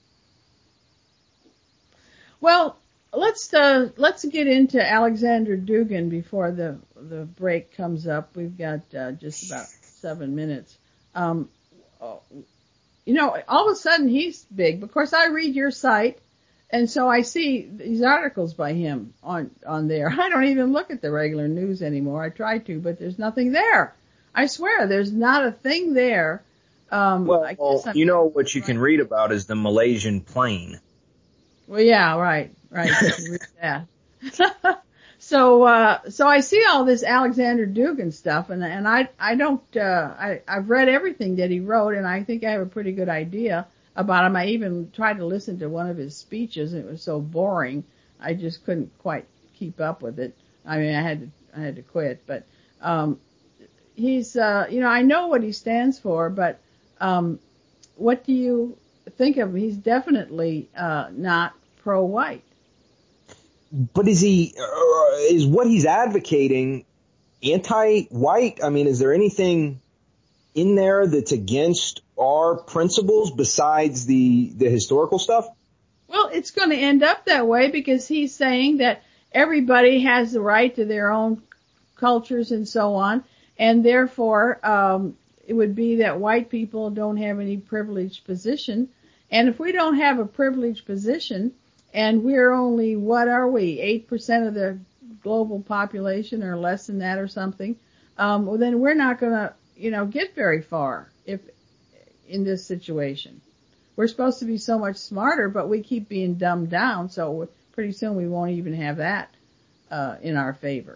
Well, let's get into Alexander Dugin before the break comes up. We've got just about 7 minutes. You know, all of a sudden he's big. Of course, I read your site. And so I see these articles by him on there. I don't even look at the regular news anymore. I try to, but there's nothing there. I swear, there's not a thing there. Well, you know what you can read about is the Malaysian plane. Well, yeah, right. You can read that. So I see all this Alexander Dugin stuff, and I don't, I've read everything that he wrote, and I think I have a pretty good idea about him. I even tried to listen to one of his speeches, and it was so boring, I just couldn't quite keep up with it. I mean, I had to quit. But he's, you know, I know what he stands for, but what do you think of him? He's definitely not pro-white. But is what he's advocating anti-white? I mean, is there anything in there that's against our principles besides the historical stuff? Well, it's going to end up that way because he's saying that everybody has the right to their own cultures and so on, and therefore it would be that white people don't have any privileged position. And if we don't have a privileged position, and we're only, what are we, 8% of the global population or less than that or something, well, then we're not going to, you know, get very far if in this situation. We're supposed to be so much smarter, but we keep being dumbed down, so pretty soon we won't even have that in our favor.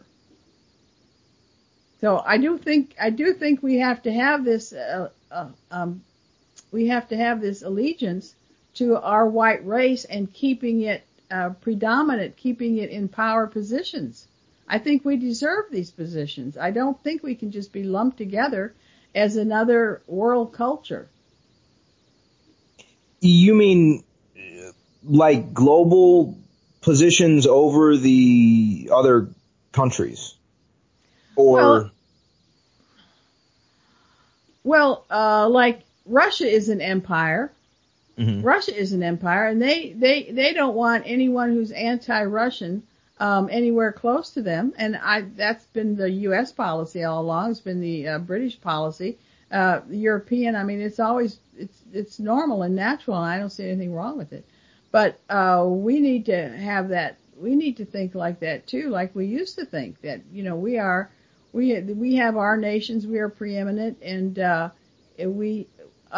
So I do think we have to have this allegiance to our white race and keeping it predominant, keeping it in power positions. I think we deserve these positions. I don't think we can just be lumped together as another world culture. You mean like global positions over the other countries? Or well, like Russia is an empire. Mm-hmm. Russia is an empire, and they don't want anyone who's anti-Russian anywhere close to them. And that's been the U.S. policy all along. It's been the British policy. European, I mean, it's normal and natural, and I don't see anything wrong with it. But we need to have that. We need to think like that too, like we used to think that, you know, we have our nations, we are preeminent, and we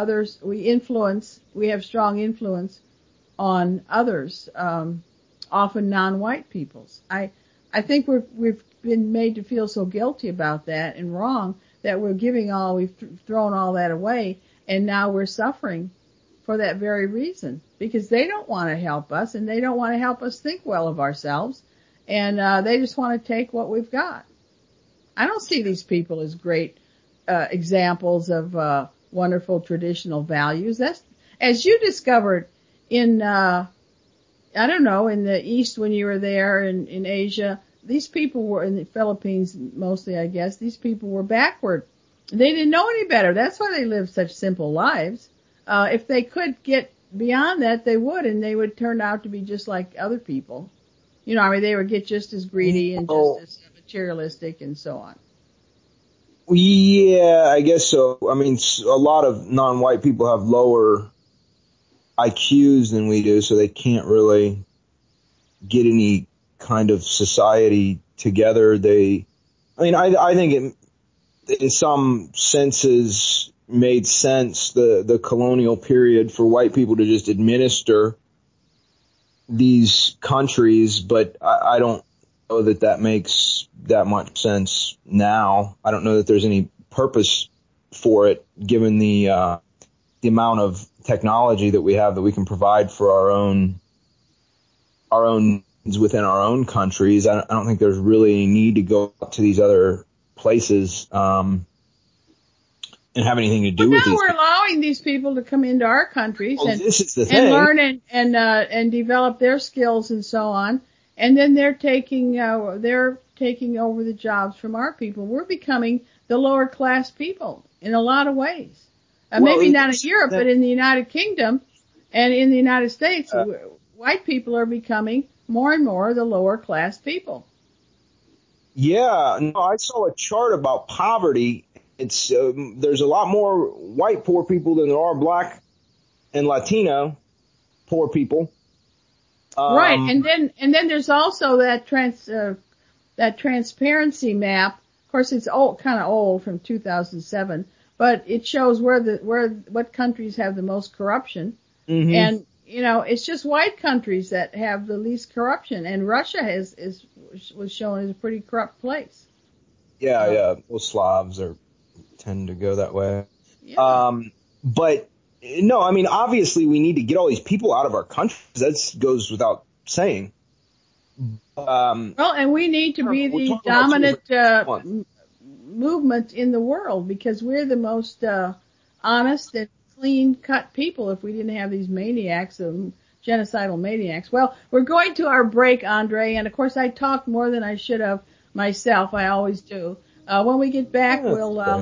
have strong influence on others, often non-white peoples. I think we've been made to feel so guilty about that and wrong that we've thrown all that away, and now we're suffering for that very reason, because they don't want to help us, and they don't want to help us think well of ourselves, and they just want to take what we've got. I don't see these people as great examples of wonderful traditional values. That's, as you discovered in in the East when you were there in Asia, these people were, in the Philippines mostly, I guess, these people were backward. They didn't know any better. That's why they lived such simple lives. If they could get beyond that, they would, and they would turn out to be just like other people. You know, I mean, they would get just as greedy and just as materialistic and so on. Yeah, I guess so. I mean, a lot of non-white people have lower IQs than we do, so they can't really get any kind of society together. I think it, in some senses, made sense, the colonial period, for white people to just administer these countries, but I don't know that makes that much sense now. I don't know that there's any purpose for it, given the amount of technology that we have that we can provide for our own needs within our own countries. I don't think there's really any need to go to these other places and have anything to do with these. Now we're allowing these people to come into our countries this is the thing. and learn and develop their skills and so on. And then they're taking over the jobs from our people. We're becoming the lower class people in a lot of ways. Maybe not in Europe, but in the United Kingdom and in the United States, white people are becoming more and more the lower class people. Yeah, no, I saw a chart about poverty. It's there's a lot more white poor people than there are black and Latino poor people. Right, and then there's also that transparency map. Of course, it's kind of old, from 2007, but it shows what countries have the most corruption. Mm-hmm. And it's just white countries that have the least corruption, and Russia was shown as a pretty corrupt place. Yeah. Well, Slavs tend to go that way. Yeah. But no, I mean, obviously we need to get all these people out of our countries. That goes without saying. Well, and we need to be the dominant movement in the world, because we're the most honest and clean-cut people if we didn't have these maniacs, genocidal maniacs. Well, we're going to our break, Andre, and of course I talked more than I should have myself. I always do. When we get back, we'll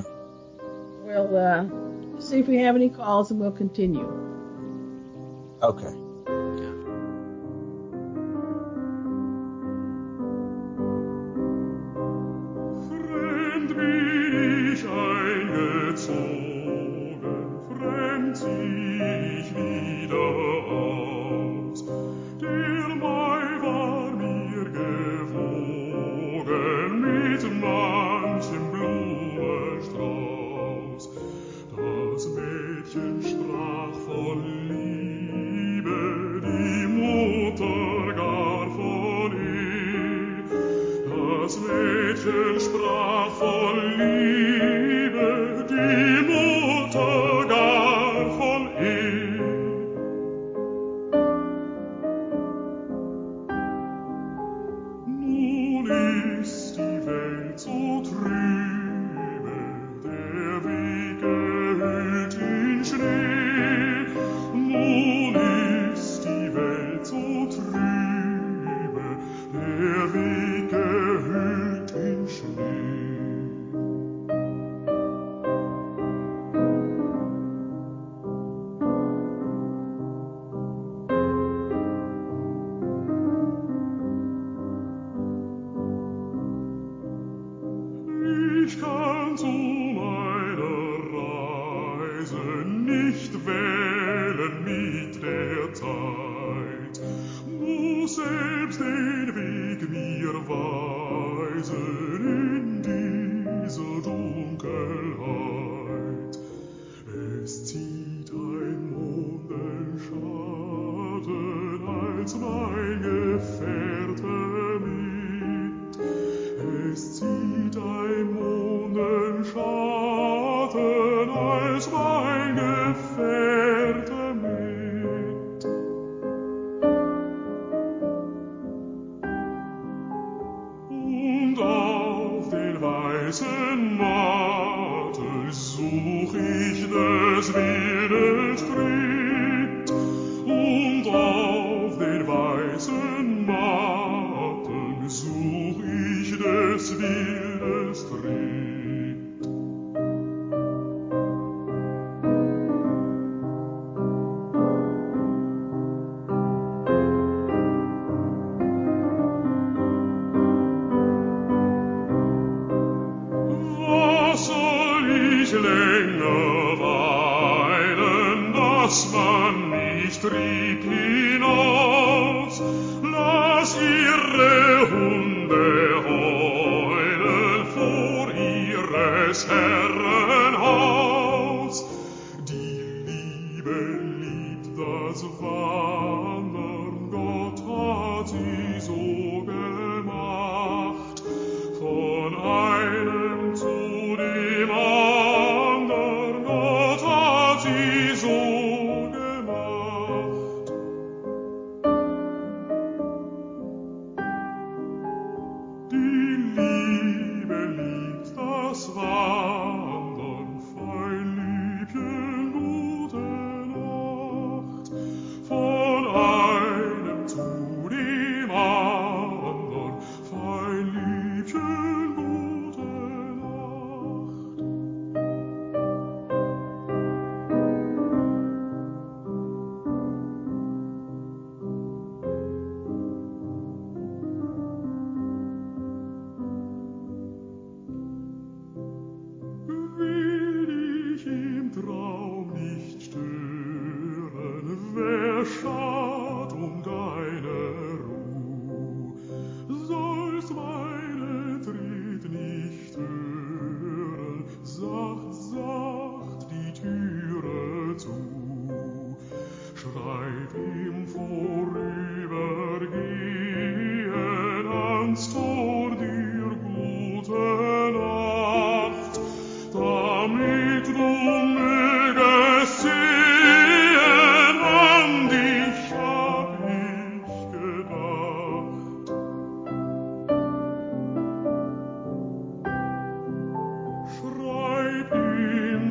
see if we have any calls, and we'll continue. Okay. Was trieb hinaus, lass ihre Hunde heulen vor ihres Herren Haus. Die Liebe liebt das Wandern, Gott hat sie so gemacht, von einem zu dem anderen, Gott hat sie so gemacht. Die Liebe liebt das Wandern, fein Liebchen, gute Nacht, von einem zu dem anderen, fein Liebchen, gute Nacht. Will ich im Traum nicht stören, wer schad deine Ruh? Sollst meine Tritt nicht hören, sacht die Türe zu. Schreib im Vorübergehen ans Tor dir gute Nacht, damit du mögest sehen, an dich hab ich gedacht. Schreib im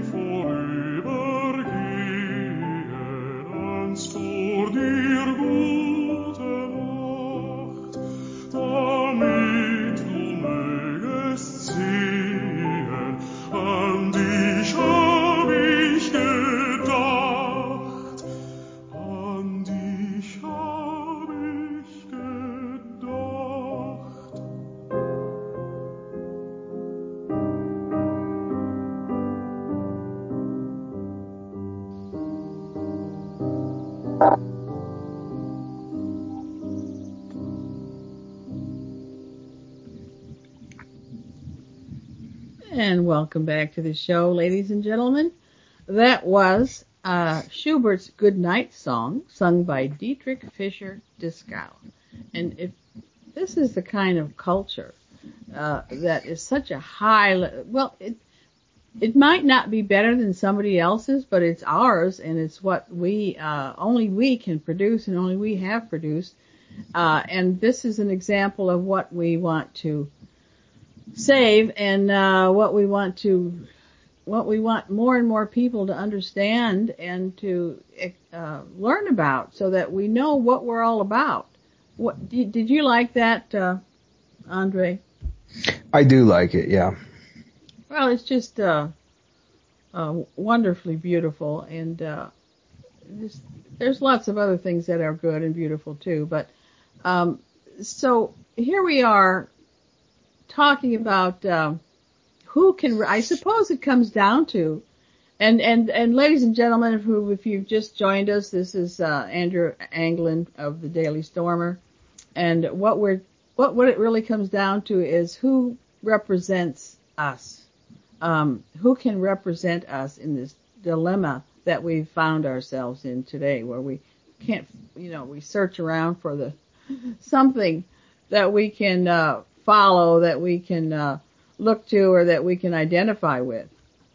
Vorübergehen ans Tor dir gute Nacht, damit du mögest sehen, an dich hab ich gedacht, an dich hab ich gedacht. And welcome back to the show, ladies and gentlemen. That was Schubert's Good Night Song, sung by Dietrich Fischer-Dieskau. And if this is the kind of culture that is such a high, it might not be better than somebody else's, but it's ours, and it's what we only we can produce, and only we have produced. And this is an example of what we want to save, and what we want more and more people to understand and to learn about, so that we know what we're all about. What did you like that, Andre? I do like it, yeah. Well, it's just wonderfully beautiful, and there's lots of other things that are good and beautiful too. But so here we are talking about who can. I suppose it comes down to, and ladies and gentlemen, if you've just joined us, this is Andrew Anglin of the Daily Stormer, and what it really comes down to is who represents us. Who can represent us in this dilemma that we've found ourselves in today, where we can't, we search around for something that we can follow, that we can look to, or that we can identify with.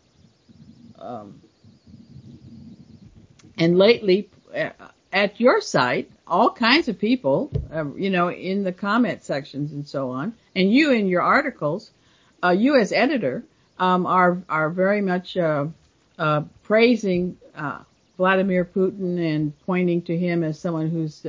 And lately, at your site, all kinds of people, in the comment sections and so on, and you in your articles, you as editor, are very much praising Vladimir Putin and pointing to him as someone who's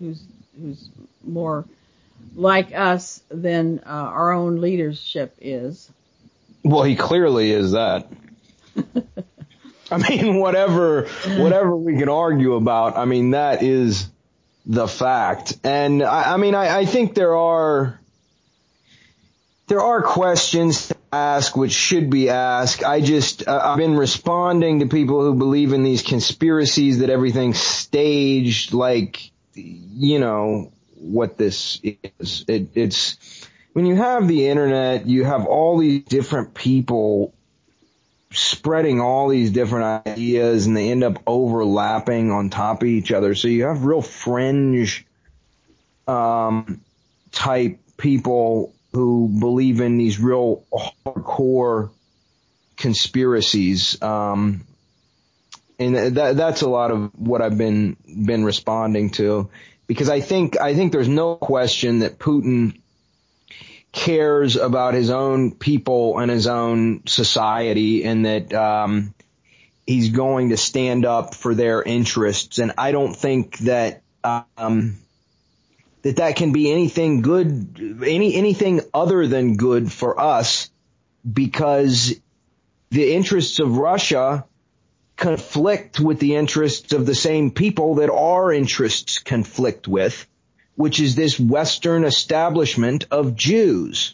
more like us than our own leadership is. Well, he clearly is that. I mean, whatever we can argue about, I mean, that is the fact. And I think there are questions ask what should be asked. I've been responding to people who believe in these conspiracies that everything's staged, like, you know, what this is. It's, when you have the internet, you have all these different people spreading all these different ideas, and they end up overlapping on top of each other. So you have real fringe, type people who believe in these real hardcore conspiracies. And that's a lot of what I've been responding to, because I think there's no question that Putin cares about his own people and his own society, and that he's going to stand up for their interests. And I don't think that that can be anything good, anything other than good for us, because the interests of Russia conflict with the interests of the same people that our interests conflict with, which is this Western establishment of Jews.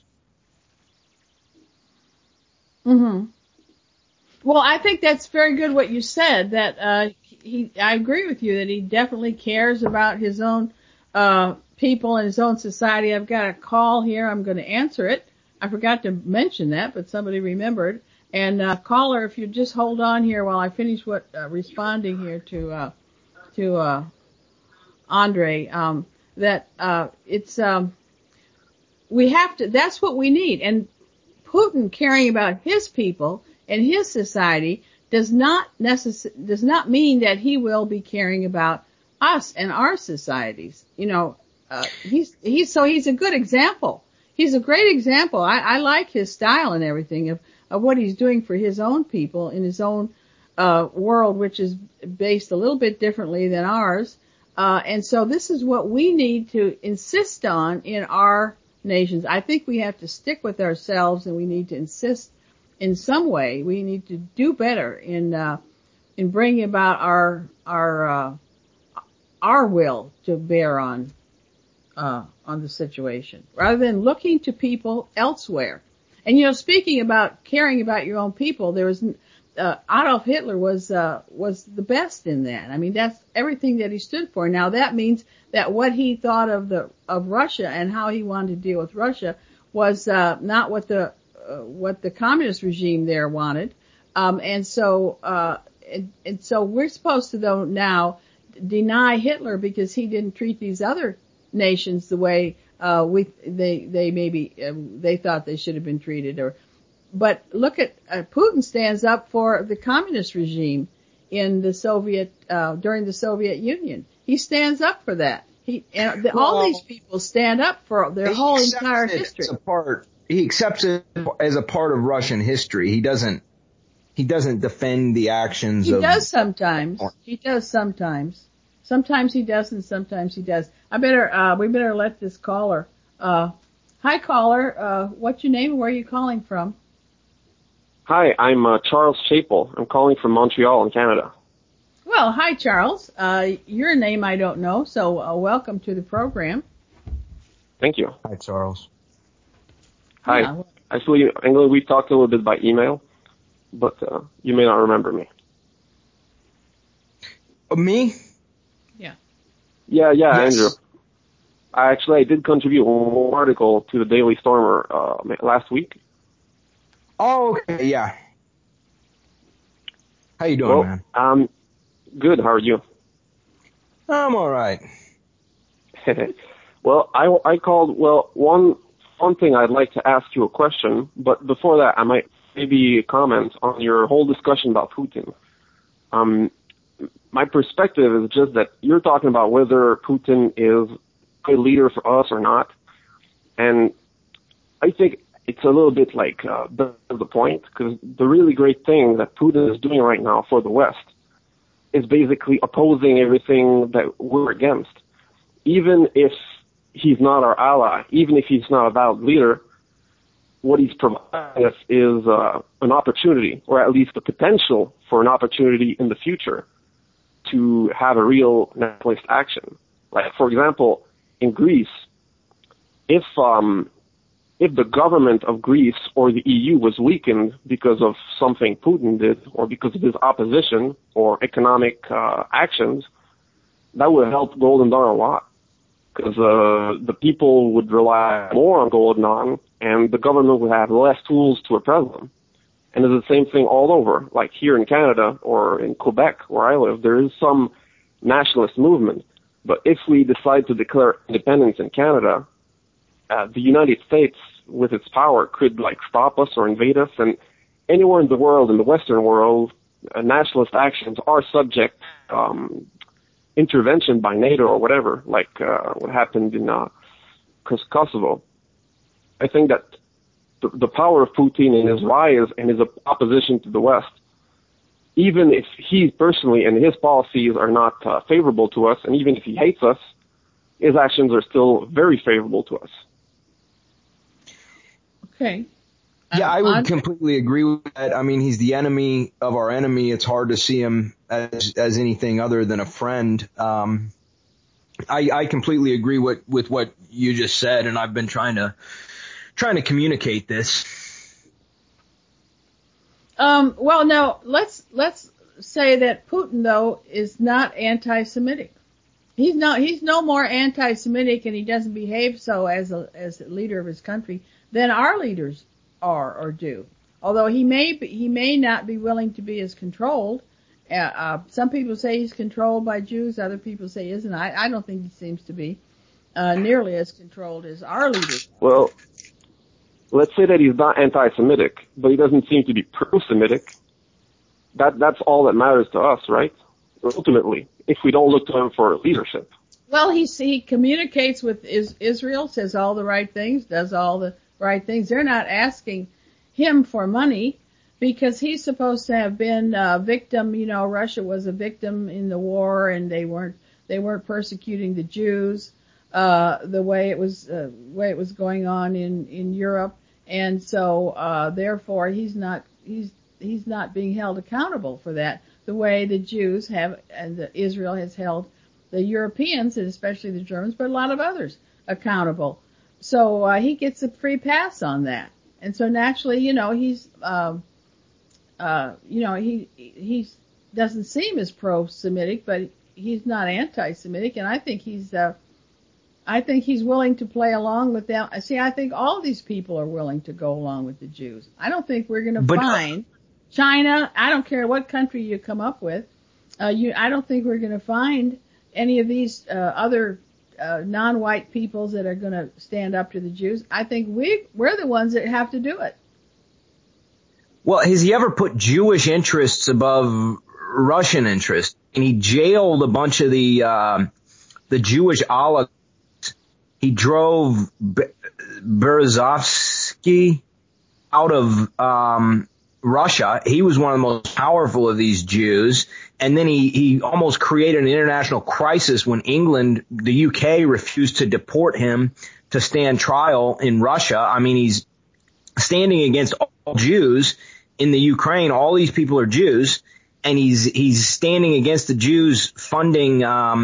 Mm-hmm. Well, I think that's very good what you said, that I agree with you that he definitely cares about his own people and his own society. I've got a call here. I'm going to answer it. I forgot to mention that, but somebody remembered. And caller, if you just hold on here while I finish responding here to Andre, that it's we have to. That's what we need. And Putin caring about his people and his society does not mean that he will be caring about us and our societies. You know, he's a good example. He's a great example. I like his style and everything of what he's doing for his own people in his own world, which is based a little bit differently than ours. And so this is what we need to insist on in our nations. I think we have to stick with ourselves, and we need to insist in some way. We need to do better in bringing about our will to bear on the situation, rather than looking to people elsewhere. And, you know, speaking about caring about your own people, there was Adolf Hitler was the best in that. I mean, that's everything that he stood for. Now that means that what he thought of Russia and how he wanted to deal with Russia was not what the communist regime there wanted. And so we're supposed to, though, now deny Hitler because he didn't treat these other nations the way they thought they should have been treated. But look at Putin stands up for the communist regime in the during the Soviet Union. He stands up for that. All these people stand up for their whole entire history. He accepts it as a part of Russian history. He doesn't defend the actions. He does sometimes. Sometimes he doesn't. Sometimes he does. We better let this caller. Hi, caller. What's your name and where are you calling from? Hi, I'm Charles Chapel. I'm calling from Montreal in Canada. Well, hi, Charles. Your name I don't know, so welcome to the program. Thank you. Hi, Charles. Hi. Yeah. Actually, England, we talked a little bit by email, but you may not remember me. Me? Yeah. Yeah, Yes. Andrew. I did contribute one article to the Daily Stormer last week. Oh, okay, yeah. How you doing, man? Good. How are you? I'm all right. Well, I called. Well, one thing I'd like to ask you a question, but before that, I might maybe comment on your whole discussion about Putin. My perspective is just that you're talking about whether Putin is a leader for us or not, and I think it's a little bit like the point, because the really great thing that Putin is doing right now for the West is basically opposing everything that we're against. Even if he's not our ally, even if he's not a valid leader, what he's providing us is an opportunity, or at least the potential for an opportunity in the future to have a real nationalist action. Like, for example, in Greece, if if the government of Greece or the EU was weakened because of something Putin did or because of his opposition or economic actions, that would help Golden Dawn a lot, because the people would rely more on Golden Dawn and the government would have less tools to oppress them. And it's the same thing all over. Like here in Canada or in Quebec, where I live, there is some nationalist movement. But if we decide to declare independence in Canada, the United States, with its power, could like stop us or invade us. And anywhere in the world, in the Western world, nationalist actions are subject intervention by NATO or whatever, like what happened in Kosovo. I think that the power of Putin and his rise and his opposition to the West, even if he personally and his policies are not favorable to us, and even if he hates us, his actions are still very favorable to us. Okay. Yeah, I would completely agree with that. I mean, he's the enemy of our enemy. It's hard to see him as anything other than a friend. I completely agree with what you just said, and I've been trying to communicate this. Well, no, let's say that Putin, though, is not anti-Semitic. He's no more anti-Semitic, and he doesn't behave so as a leader of his country than our leaders are or do. Although he may not be willing to be as controlled. Some people say he's controlled by Jews. Other people say he isn't. I don't think he seems to be nearly as controlled as our leaders. Well, let's say that he's not anti-Semitic, but he doesn't seem to be pro-Semitic. That's all that matters to us, right? Ultimately, if we don't look to him for leadership. Well, he communicates with Israel, says all the right things, does all the right things. They're not asking him for money because he's supposed to have been a victim. You know, Russia was a victim in the war, and they weren't persecuting the Jews the way it was going on in Europe, and so therefore he's not being held accountable for that the way the Jews have and Israel has held the Europeans, and especially the Germans, but a lot of others accountable. So he gets a free pass on that, and so naturally, you know, he doesn't seem as pro-Semitic, but he's not anti-Semitic, and I think he's willing to play along with them. See, I think all these people are willing to go along with the Jews. I don't think we're going to find China. I don't care what country you come up with. I don't think we're going to find any of these other non-white peoples that are going to stand up to the Jews. I think we're the ones that have to do it. Well, has he ever put Jewish interests above Russian interests? And he jailed a bunch of the Jewish oligarchs. He drove Berezovsky out of Russia. He was one of the most powerful of these Jews. And then he almost created an international crisis when England, the UK, refused to deport him to stand trial in Russia. I mean, he's standing against all Jews in the Ukraine. All these people are Jews, and he's standing against the Jews, funding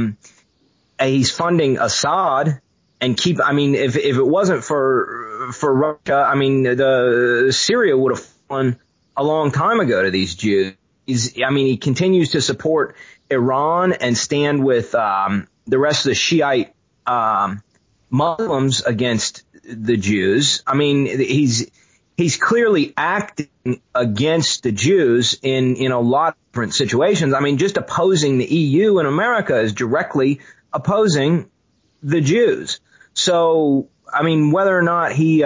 Assad. And I mean, if it wasn't for Russia, I mean, Syria would have fallen a long time ago to these Jews. He continues to support Iran and stand with the rest of the Shiite Muslims against the Jews. I mean, he's clearly acting against the Jews in a lot of different situations. I mean, just opposing the EU and America is directly opposing the Jews. So, I mean, whether or not he,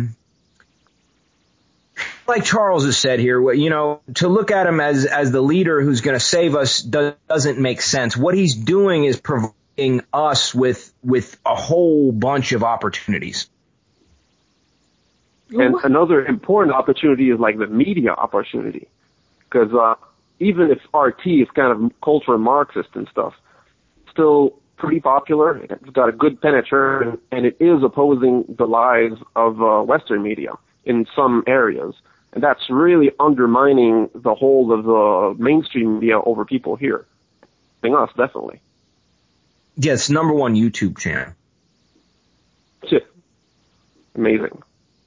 like Charles has said here, you know, to look at him as the leader who's going to save us doesn't make sense. What he's doing is providing us with a whole bunch of opportunities. And another important opportunity is like the media opportunity, because even if RT is kind of cultural Marxist and stuff, still pretty popular. It's got a good penetration, and it is opposing the lies of Western media in some areas. And that's really undermining the hold of the mainstream media over people here. I think us, definitely. Yes, #1 YouTube channel. Shit. Amazing.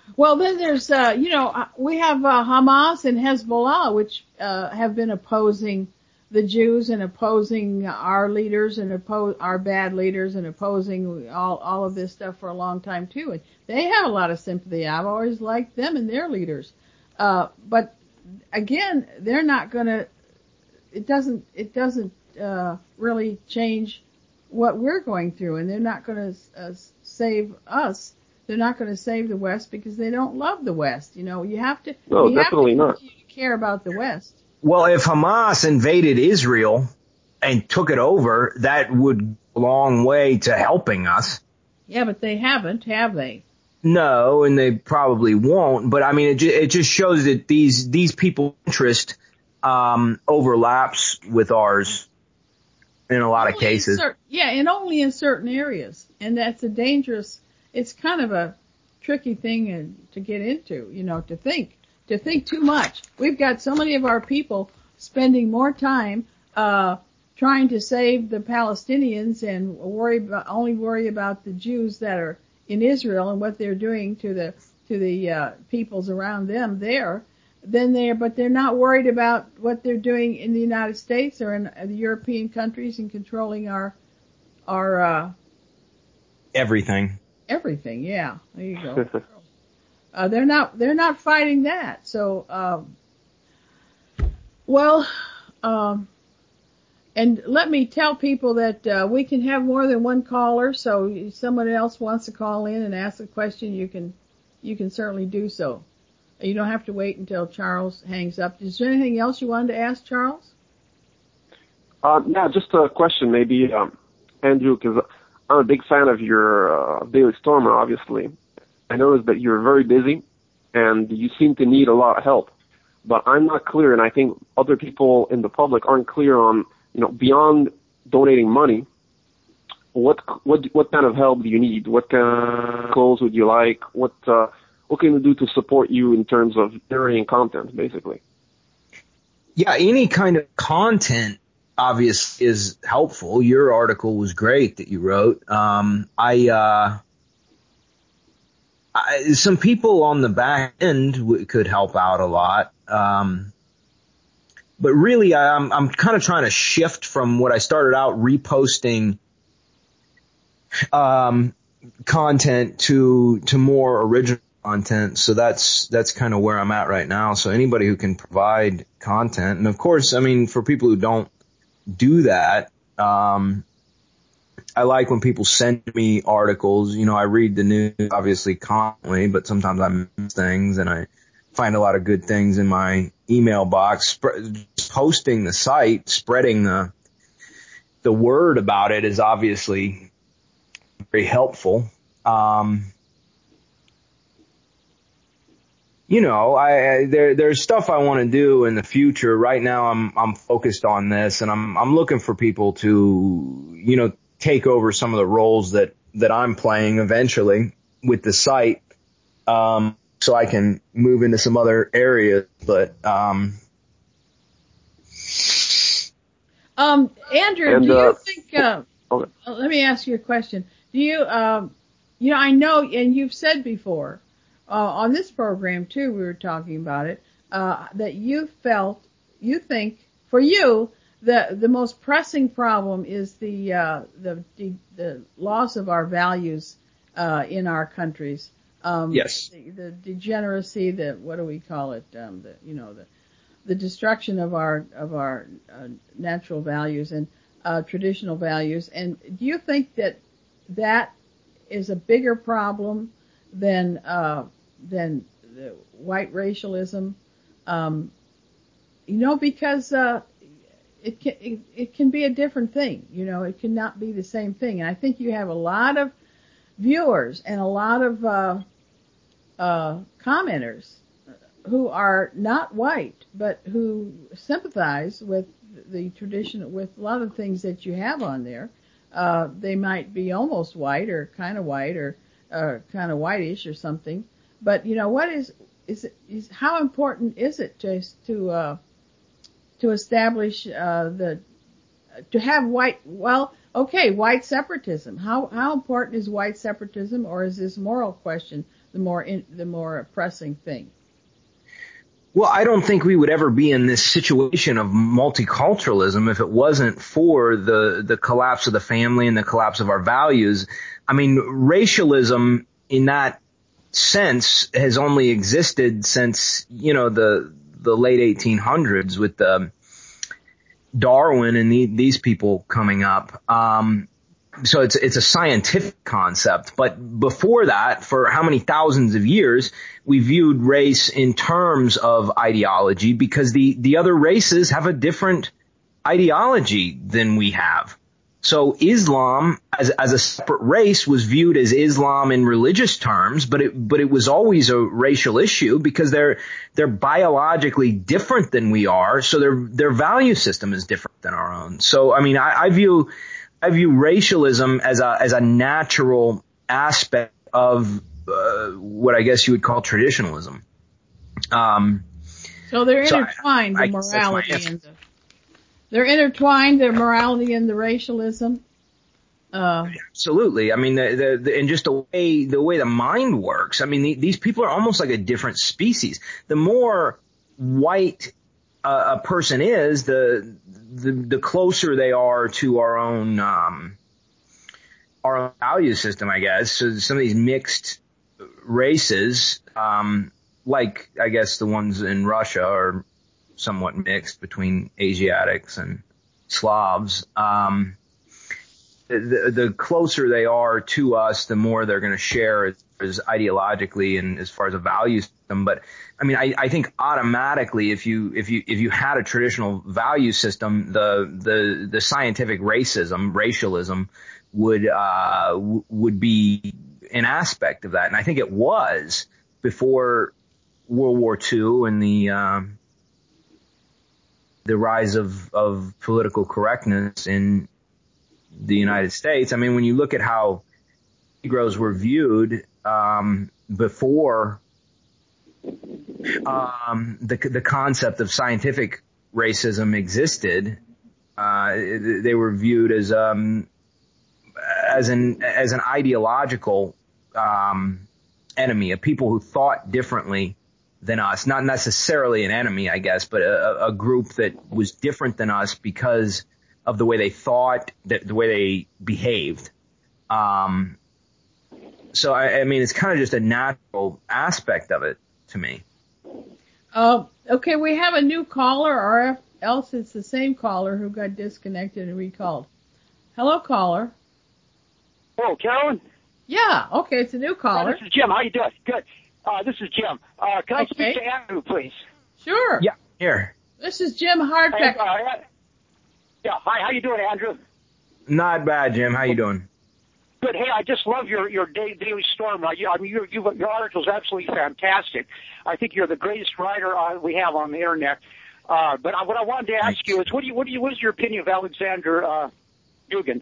Well, then there's, we have Hamas and Hezbollah, which have been opposing the Jews and opposing our leaders and our bad leaders and opposing all of this stuff for a long time too. And they have a lot of sympathy. I've always liked them and their leaders. But again, they're not going to. It doesn't really change what we're going through, and they're not going to save us. They're not going to save the West because they don't love the West. You have to. No, definitely not. You care about the West. Well, if Hamas invaded Israel and took it over, that would go a long way to helping us. Yeah, but they haven't, have they? No, and they probably won't. But I mean, it just shows that these people's interest overlaps with ours in a lot of cases. And only in certain areas, and that's a dangerous. It's kind of a tricky thing to get into, to think too much. We've got so many of our people spending more time trying to save the Palestinians and only worry about the Jews that are in Israel and what they're doing to the peoples around them there. But they're not worried about what they're doing in the United States or in the European countries and controlling our everything. Everything, yeah. There you go. They're not fighting that. So, and let me tell people that we can have more than one caller. So, if someone else wants to call in and ask a question, you can certainly do so. You don't have to wait until Charles hangs up. Is there anything else you wanted to ask, Charles? Yeah, just a question, maybe, Andrew, because I'm a big fan of your Daily Stormer, obviously. I noticed that you're very busy, and you seem to need a lot of help. But I'm not clear, and I think other people in the public aren't clear on, beyond donating money, what kind of help do you need? What kind of clothes would you like? What can we do to support you in terms of generating content, basically? Yeah, any kind of content obviously is helpful. Your article was great that you wrote. Some people on the back end could help out a lot. But really I'm kind of trying to shift from what I started out reposting, content to more original content. So that's kind of where I'm at right now. So anybody who can provide content, and of course, I mean, for people who don't do that, I like when people send me articles. I read the news obviously constantly, but sometimes I miss things and I find a lot of good things in my email box. Posting the site, spreading the word about it is obviously very helpful. There's stuff I want to do in the future. Right now I'm focused on this, and I'm looking for people to, take over some of the roles that I'm playing eventually with the site, so I can move into some other areas. But, Andrew, do you think, okay. Let me ask you a question. Do you, I know, and you've said before, on this program too, we were talking about it, that you think for you, the most pressing problem is the loss of our values, in our countries. Yes. The degeneracy, what do we call it? The destruction of our natural values and, traditional values. And do you think that is a bigger problem than the white racialism? Because, it can be a different thing. It cannot be the same thing. And I think you have a lot of viewers and a lot of commenters who are not white, but who sympathize with the tradition, with a lot of things that you have on there. They might be almost white or kind of white or kind of whitish or something. But what is how important is it to establish to have white separatism? How important is white separatism, or is this moral question the more pressing thing. Well, I don't think we would ever be in this situation of multiculturalism if it wasn't for the collapse of the family and the collapse of our values. I mean, racialism in that sense has only existed since, the late 1800s with Darwin and these people coming up. So it's a scientific concept, but before that, for how many thousands of years, we viewed race in terms of ideology because the other races have a different ideology than we have. So Islam as a separate race was viewed as Islam in religious terms, but it was always a racial issue because they're biologically different than we are, so their value system is different than our own. So I mean, I view racialism as a natural aspect of what I guess you would call traditionalism. So they're intertwined, the morality they're intertwined, the morality and the racialism. Absolutely. I mean, and just the way the mind works. I mean, these people are almost like a different species. The more white a person is, the closer they are to our own value system, I guess. So some of these mixed races, like I guess the ones in Russia are somewhat mixed between Asiatics and Slavs. The closer they are to us, the more they're going to share as ideologically and as far as a value system. But I mean, I think automatically, if you had a traditional value system, the scientific racialism would be an aspect of that. And I think it was before World War II and the rise of political correctness in the United States. I mean, when you look at how Negroes were viewed before the concept of scientific racism existed, they were viewed as an ideological enemy, of people who thought differently than us. Not necessarily an enemy, I guess, but a group that was different than us because of the way they thought, the way they behaved. So I mean, it's kind of just a natural aspect of it to me. Okay, we have a new caller, or else it's the same caller who got disconnected and recalled. Hello, caller. Hello, Carolyn? Yeah, okay, it's a new caller. This is Jim. How you doing? Good. This is Jim. Can I speak to Andrew, please? Sure. Yeah, here. This is Jim Hardpeck. Yeah, hi, how you doing, Andrew? Not bad, Jim. How you doing? Good. Hey, I just love your Daily Storm. I mean, your article is absolutely fantastic. I think you're the greatest writer we have on the internet. But what I wanted to ask you is, what is your opinion of Alexander Dugin?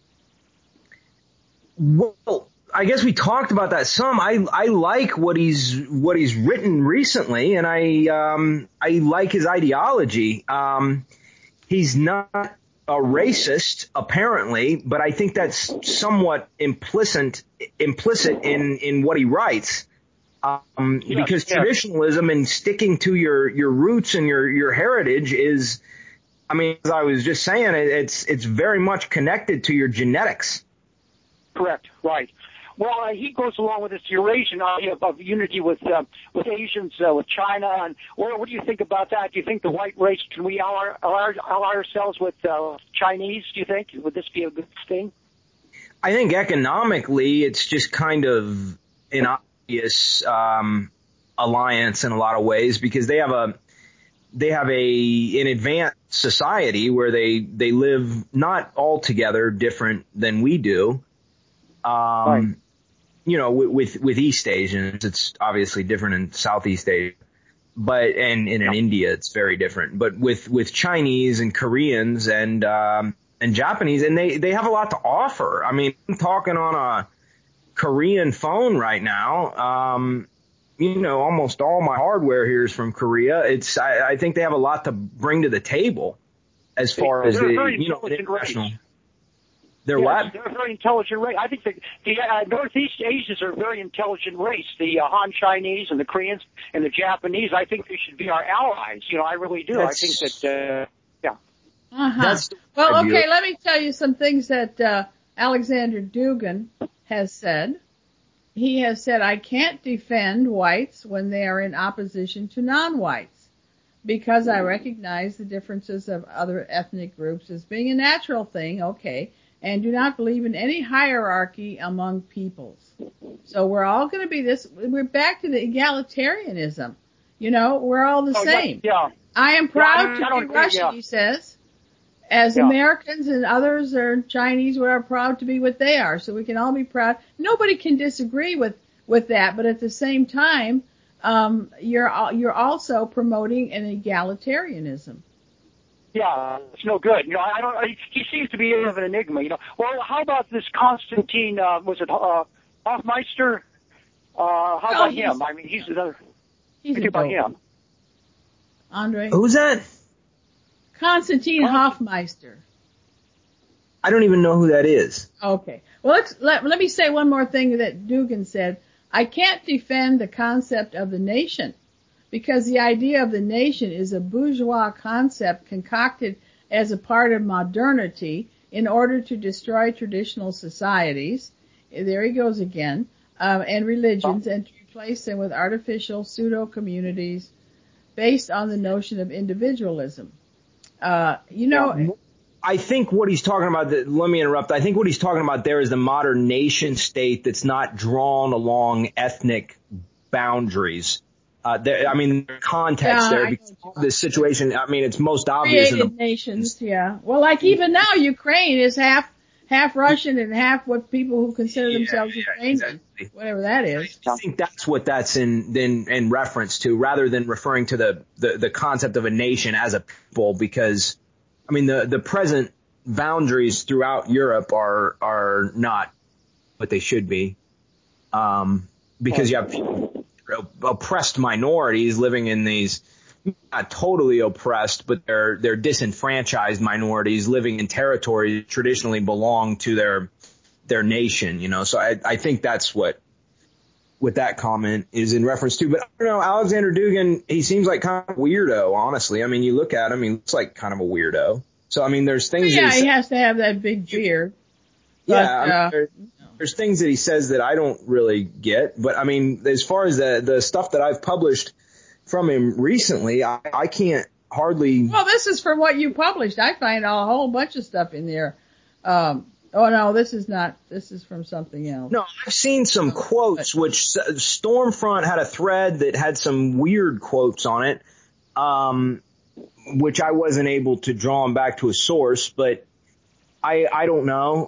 Well, I guess we talked about that some. I like what he's written recently, and I like his ideology. He's not a racist, apparently, but I think that's somewhat implicit in what he writes. Because traditionalism and sticking to your roots and your heritage is, I mean, as I was just saying, it's very much connected to your genetics. Correct. Right. Well, he goes along with this Eurasian idea of unity with Asians, with China. And what do you think about that? Do you think the white race, can we ally ourselves with Chinese, do you think? Would this be a good thing? I think economically it's just kind of an obvious alliance in a lot of ways, because they have an advanced society where they live not altogether different than we do. Right. You know, with East Asians, it's obviously different in Southeast Asia, and in India, it's very different. But with Chinese and Koreans and Japanese, and they have a lot to offer. I mean, I'm talking on a Korean phone right now. You know, almost all my hardware here is from Korea. I think they have a lot to bring to the table as far as the international. They're Yes, what? they're a very intelligent race. I think the Northeast Asians are a very intelligent race. The Han Chinese and the Koreans and the Japanese, I think they should be our allies. I really do. I think that, yeah. Uh-huh. Well, okay, let me tell you some things that Alexander Dugin has said. He has said, I can't defend whites when they are in opposition to non-whites because I recognize the differences of other ethnic groups as being a natural thing, okay, and do not believe in any hierarchy among peoples. So we're all going to be this, we're back to the egalitarianism. We're all the same. Yeah. I am proud to be Russian, he says, as Americans and others are Chinese, we are proud to be what they are. So we can all be proud. Nobody can disagree with that, but at the same time, you're also promoting an egalitarianism. Yeah, it's no good. He seems to be a bit of an enigma. Well, how about this Konstantin? Was it Hofmeister? How about him? I mean, he's another. Think about him. Andre. Who's that? Konstantin Hofmeister. I don't even know who that is. Okay. Well, let me say one more thing that Dugin said. I can't defend the concept of the nation because the idea of the nation is a bourgeois concept concocted as a part of modernity in order to destroy traditional societies. There he goes again. And religions and to replace them with artificial pseudo-communities based on the notion of individualism. I think what he's talking about, let me interrupt. I think what he's talking about there is the modern nation state that's not drawn along ethnic boundaries. Context there because the situation, it's most obvious. Created nations, yeah. Well, like even now, Ukraine is half Russian and half what people who consider themselves Ukrainians, exactly. Whatever that is. I think that's what that's in reference to, rather than referring to the concept of a nation as a people, because the present boundaries throughout Europe are not what they should be, because you have oppressed minorities living in these, not totally oppressed, but they're disenfranchised minorities living in territory that traditionally belong to their nation, So I think that's what that comment is in reference to. But I don't know, Alexander Dugin, he seems like kind of a weirdo, honestly. You look at him, he looks like kind of a weirdo. So, there's things. Yeah, he has to have that big beard. Yeah, there's things that he says that I don't really get. But as far as the stuff that I've published from him recently, I can't hardly. Well, this is from what you published. I find a whole bunch of stuff in there. Oh no, this is not. This is from something else. No, I've seen some quotes, which Stormfront had a thread that had some weird quotes on it, which I wasn't able to draw him back to a source, but I don't know.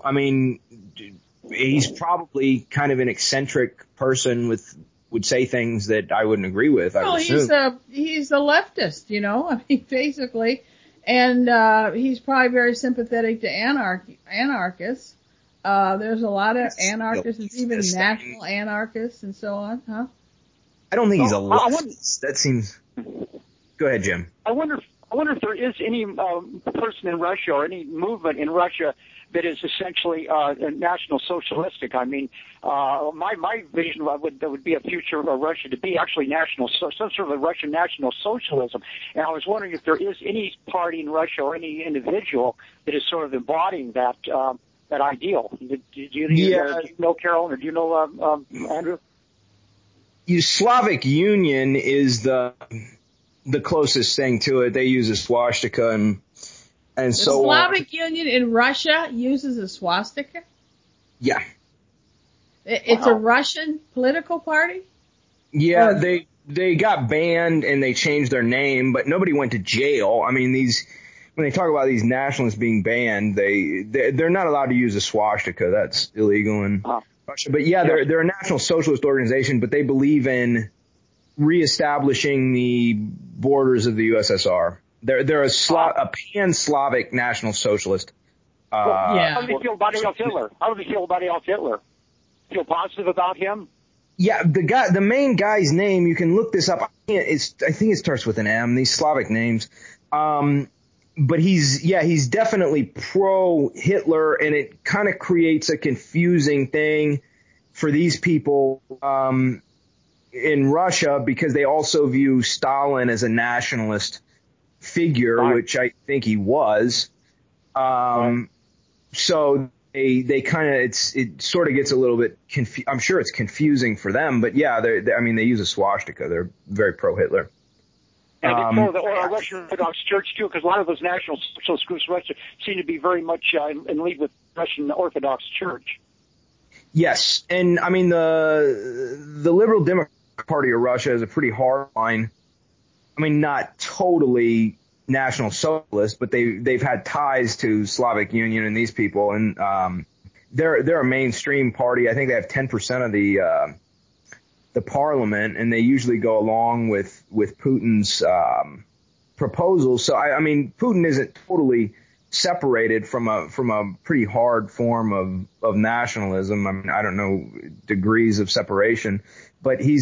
He's probably kind of an eccentric person would say things that I wouldn't agree with. Well, he's a leftist, basically, and he's probably very sympathetic to anarchists. There's a lot of anarchists, even national anarchists, and so on, huh? I don't think he's a leftist. That seems. Go ahead, Jim. I wonder if there is any person in Russia or any movement in Russia that is essentially national socialistic. My vision would be a future of Russia to be actually some sort of a Russian national socialism. And I was wondering if there is any party in Russia or any individual that is sort of embodying that ideal. Do you know, Carol, or do you know Andrew? Slavic Union is the closest thing to it. They use a swastika and so the Slavic Union in Russia uses a swastika? Yeah. It's a Russian political party? Yeah, they got banned and they changed their name, but nobody went to jail. When they talk about these nationalists being banned, they're not allowed to use a swastika. That's illegal in Russia. But yeah, they're a national socialist organization, but they believe in reestablishing the borders of the USSR. They're a pan-Slavic national socialist. How do they feel about Adolf Hitler? Feel positive about him? Yeah, the main guy's name, you can look this up. I think it starts with an M, these Slavic names. but he's definitely pro-Hitler, and it kind of creates a confusing thing for these people in Russia, because they also view Stalin as a nationalist figure, right, which I think he was. Right. So they kind of, it sort of gets a little bit I'm sure it's confusing for them, but yeah, they use a swastika. They're very pro-Hitler. And the Russian Orthodox Church too, because a lot of those national socialist groups in Russia seem to be very much in league with Russian Orthodox Church. Yes, and I mean the Liberal Democratic Party of Russia is a pretty hard line. I mean, not totally National Socialist, but they've had ties to Slavic Union and these people, and they're a mainstream party. I think they have 10% of the parliament, and they usually go along with Putin's proposals. So I mean, Putin isn't totally separated from a pretty hard form of nationalism. I mean, I don't know degrees of separation, but he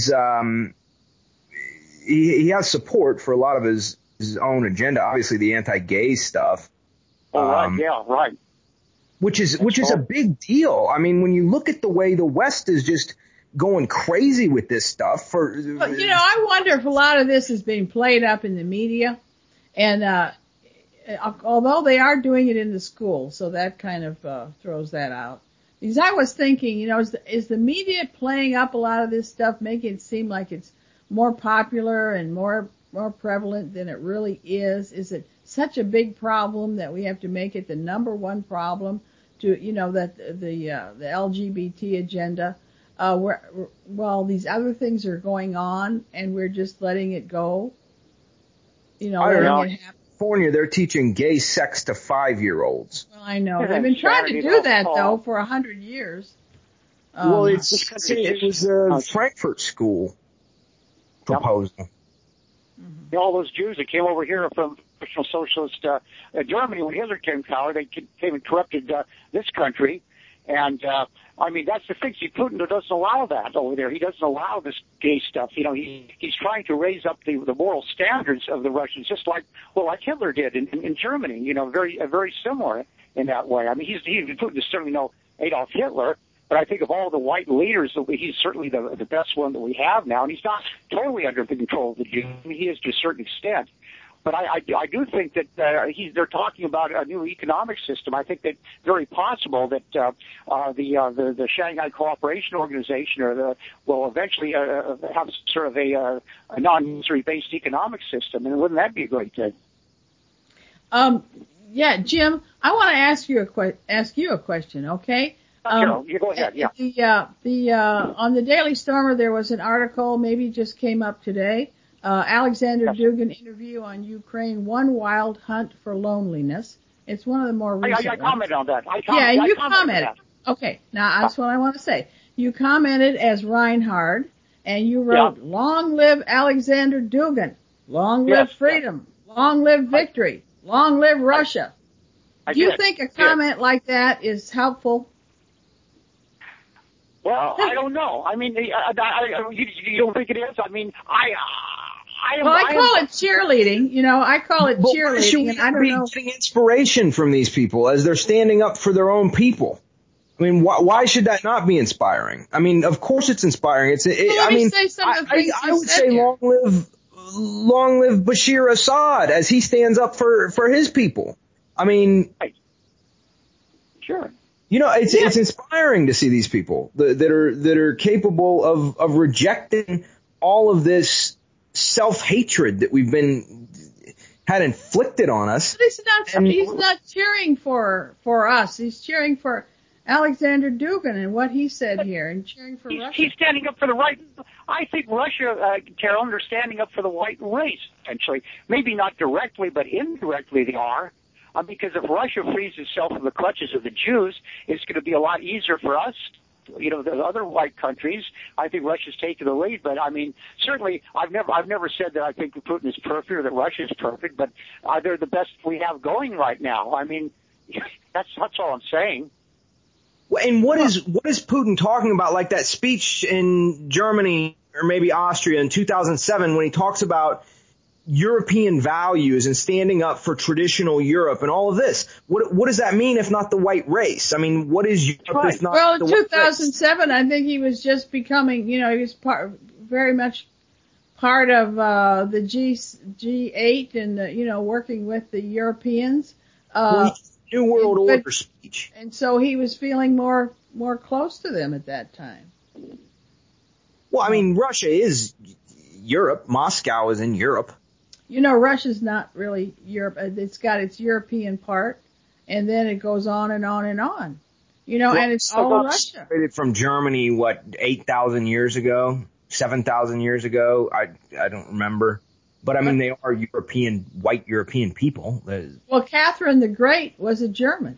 has support for a lot of his own agenda. Obviously, the anti-gay stuff. Right. Which is a big deal. I mean, when you look at the way the West is just going crazy with this stuff. I wonder if a lot of this is being played up in the media, and although they are doing it in the school, so that kind of throws that out. Because I was thinking, is the media playing up a lot of this stuff, making it seem like it's more popular and more prevalent than it really is? Is it such a big problem that we have to make it the number one problem to, that the LGBT agenda, while these other things are going on and we're just letting it go? I don't know. In California, they're teaching gay sex to 5-year-olds. Well, I know. They've been trying to do that, though, for 100 years. Well, it was a Frankfurt School proposal. Yep. Mm-hmm. All those Jews that came over here from National Socialist Germany when Hitler came to power, they came and corrupted this country. And, I mean, that's the thing. See, Putin doesn't allow that over there. He doesn't allow this gay stuff. He's trying to raise up the moral standards of the Russians, just like Hitler did in Germany, very similar in that way. I mean, Putin is certainly no Adolf Hitler, but I think of all the white leaders, he's certainly the best one that we have now, and he's not totally under the control of the Jews. I mean, he is to a certain extent. But I do think that they're talking about a new economic system. I think that very possible that the Shanghai Cooperation Organization will eventually have sort of a non-military based economic system, and wouldn't that be a great thing? Yeah, Jim, I want to ask you a question, okay? You go ahead. Yeah. On the Daily Stormer there was an article, maybe just came up today. Alexander Dugin interview on Ukraine, One Wild Hunt for Loneliness. It's one of the more recent I commented on that. You commented. Okay, now that's what I want to say. You commented as Reinhard, and you wrote, Long live Alexander Dugin. Long live freedom. Long live victory. Long live Russia. Do you think a comment like that is helpful? Well, I don't know. I mean, you don't think it is? I mean, I call it cheerleading. I call it cheerleading, and I don't know. Getting inspiration from these people as they're standing up for their own people. I mean, why should that not be inspiring? I mean, of course it's inspiring. I would say long live Bashir Assad as he stands up for his people. I mean, sure. It's inspiring to see these people that are capable of rejecting all of this self-hatred that we've had inflicted on us. But he's not cheering for us. He's cheering for Alexander Dugin and what he said here, and cheering for Russia. He's standing up for the right. I think Russia, Carolyn, are standing up for the white race, essentially. Maybe not directly, but indirectly they are. Because if Russia frees itself from the clutches of the Jews, it's going to be a lot easier for us. The other white countries, I think Russia's taken the lead, but I mean, certainly, I've never said that I think Putin is perfect or that Russia is perfect, but they're the best we have going right now. I mean, that's all I'm saying. And what is Putin talking about? Like that speech in Germany or maybe Austria in 2007 when he talks about European values and standing up for traditional Europe and all of this. What does that mean if not the white race? I mean, what is Europe if not well, the in white 2007, I think he was just becoming, he was very much part of the G8 and, working with the Europeans. New World Order speech. And so he was feeling more close to them at that time. Well, I mean, Russia is Europe. Moscow is in Europe. Russia's not really Europe. It's got its European part, and then it goes on and on and on. And it's all Russia. Separated from Germany, 8,000 years ago, 7,000 years ago? I don't remember. But, I mean, they are white European people. Well, Catherine the Great was a German.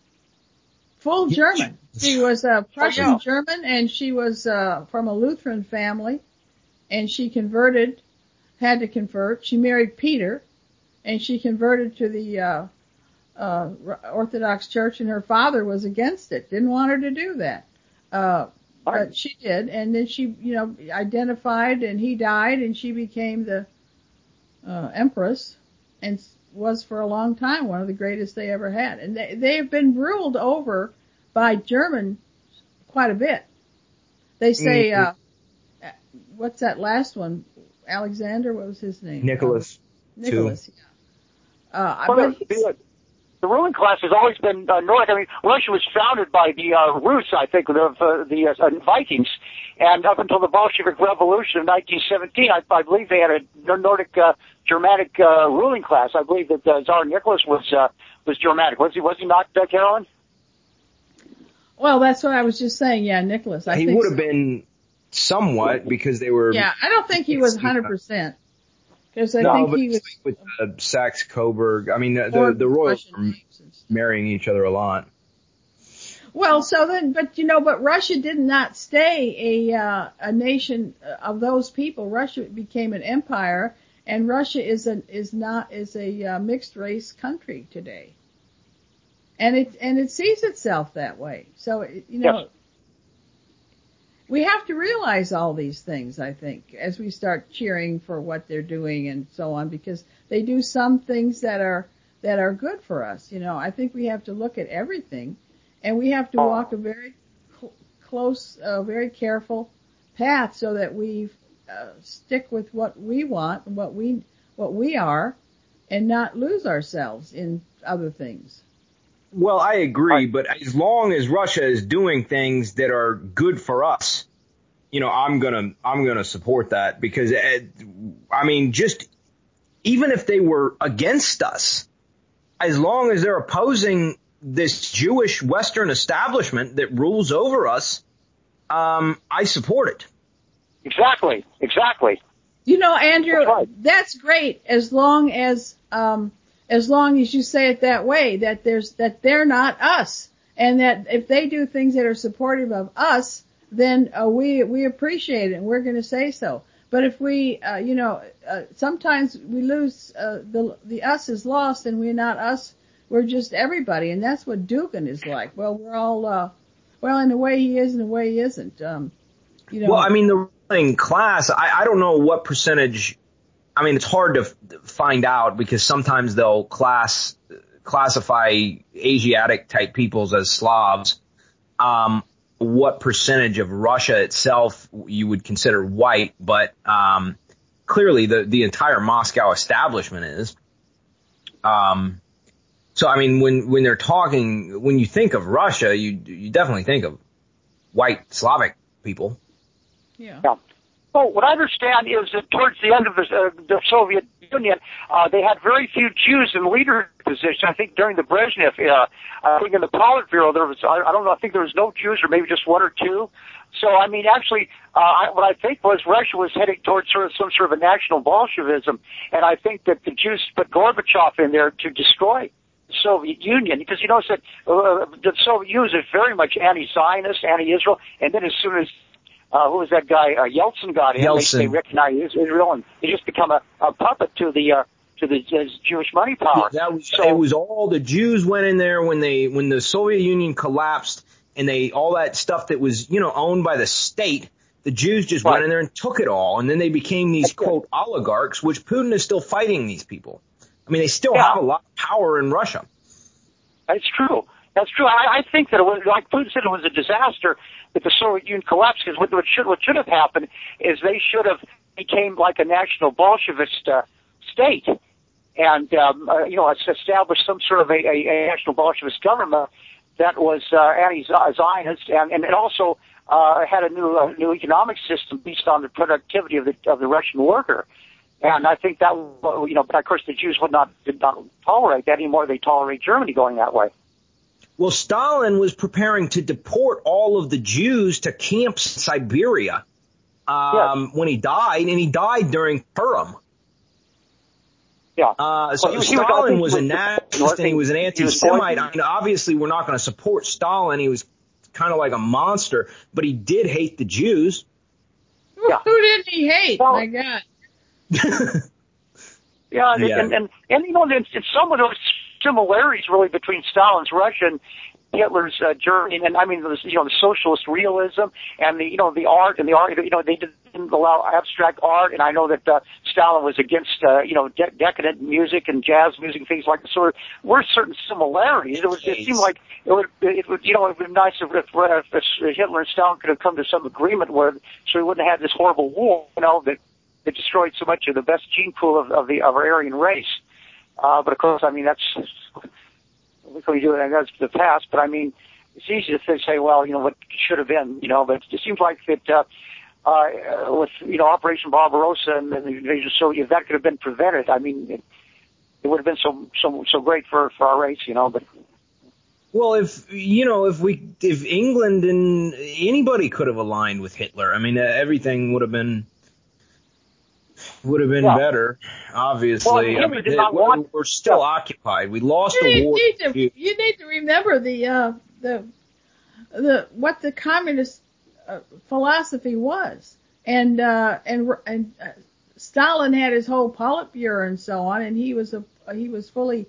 Full German. She was a Prussian German, and she was from a Lutheran family, and she had to convert. She married Peter, and she converted to the Orthodox Church, and her father was against it, didn't want her to do that. But she did, and then she, identified, and he died, and she became the empress, and was for a long time one of the greatest they ever had. And they have been ruled over by Germans quite a bit. They say, what's that last one? Alexander, what was his name? Nicholas. Nicholas, yeah. The ruling class has always been Nordic. I mean, Russia was founded by the Rus, I think, the Vikings, and up until the Bolshevik Revolution of 1917, I believe they had a Nordic Germanic ruling class. I believe that Tsar Nicholas was Germanic. Was he not, Carolyn? Well, that's what I was just saying. Yeah, Nicholas. He would have been somewhat because they were. Yeah, I don't think he was 100%. Because I think he was with Saxe-Coburg. I mean, the royals were marrying each other a lot. Well, so then, but Russia did not stay a nation of those people. Russia became an empire, and Russia is a mixed race country today, and it sees itself that way. So Yes. We have to realize all these things, I think, as we start cheering for what they're doing and so on, because they do some things that are good for us. I think we have to look at everything, and we have to walk a very close, very careful path so that we stick with what we want and what we are, and not lose ourselves in other things. Well, I agree, but as long as Russia is doing things that are good for us, I'm gonna support that because, I mean, just even if they were against us, as long as they're opposing this Jewish Western establishment that rules over us, I support it. Exactly. Andrew, that's great as long as you say it that way, that they're not us, and that if they do things that are supportive of us, then we appreciate it, and we're going to say so. But if we, sometimes we lose the us is lost, and we're not us. We're just everybody, and that's what Dugin is like. Well, we're all in a way he is, in a way he isn't. Well, I mean, the ruling class. I don't know what percentage. I mean, it's hard to find out because sometimes they'll classify Asiatic type peoples as Slavs. What percentage of Russia itself you would consider white, but clearly the entire Moscow establishment is. So I mean, when they're talking, when you think of Russia, you definitely think of white Slavic people. Yeah. Well, what I understand is that towards the end of the Soviet Union, they had very few Jews in leadership positions. I think during the Brezhnev era, I think in the Politburo there was, I don't know, I think there was no Jews or maybe just one or two. So, I mean, actually, what I think was Russia was heading towards some sort of a national Bolshevism, and I think that the Jews put Gorbachev in there to destroy the Soviet Union, because you know that the Soviet Union is very much anti-Zionist, anti-Israel, and then as soon as who was that guy? Yeltsin got in. They recognized Israel, and they just become a puppet to the Jewish money power. Yeah, it was all the Jews went in there when the Soviet Union collapsed, and all that stuff that was owned by the state. The Jews just went in there and took it all, and then they became these, quote, oligarchs, which Putin is still fighting these people. I mean, they still have a lot of power in Russia. That's true. That's true. I think that it was, like Putin said, it was a disaster that the Soviet Union collapsed, because what should have happened is they should have became like a national Bolshevist state, and established some sort of a national Bolshevist government that was anti-Zionist, and it also had a new economic system based on the productivity of the Russian worker. And I think that, but of course the Jews did not tolerate that anymore. They tolerate Germany going that way. Well, Stalin was preparing to deport all of the Jews to camps in Siberia when he died, and he died during Purim. Yeah. Stalin was a nationalist and he was an anti-Semite. I mean, obviously, we're not going to support Stalin. He was kind of like a monster, but he did hate the Jews. Yeah. Who didn't he hate? Well, my God. And some of those similarities really between Stalin's Russia and Hitler's Germany, and I mean the socialist realism and the art and they didn't allow abstract art, and I know that Stalin was against decadent music and jazz music and things like that. So there were certain similarities. It seemed like it would have been nice if Hitler and Stalin could have come to some agreement so we wouldn't have had this horrible war that destroyed so much of the best gene pool of our Aryan race. But of course, I mean that's what we do, and that's the past. But I mean, it's easy to say, well, what should have been, but it seems like that with Operation Barbarossa and the invasion of Soviet, if that could have been prevented, I mean, it would have been so great for our race, But well, if England and anybody could have aligned with Hitler, I mean, everything would have been better, obviously. Well, I mean, we're still occupied. We lost the war. You need to remember what the communist philosophy was, and Stalin had his whole Politburo and so on, and he was fully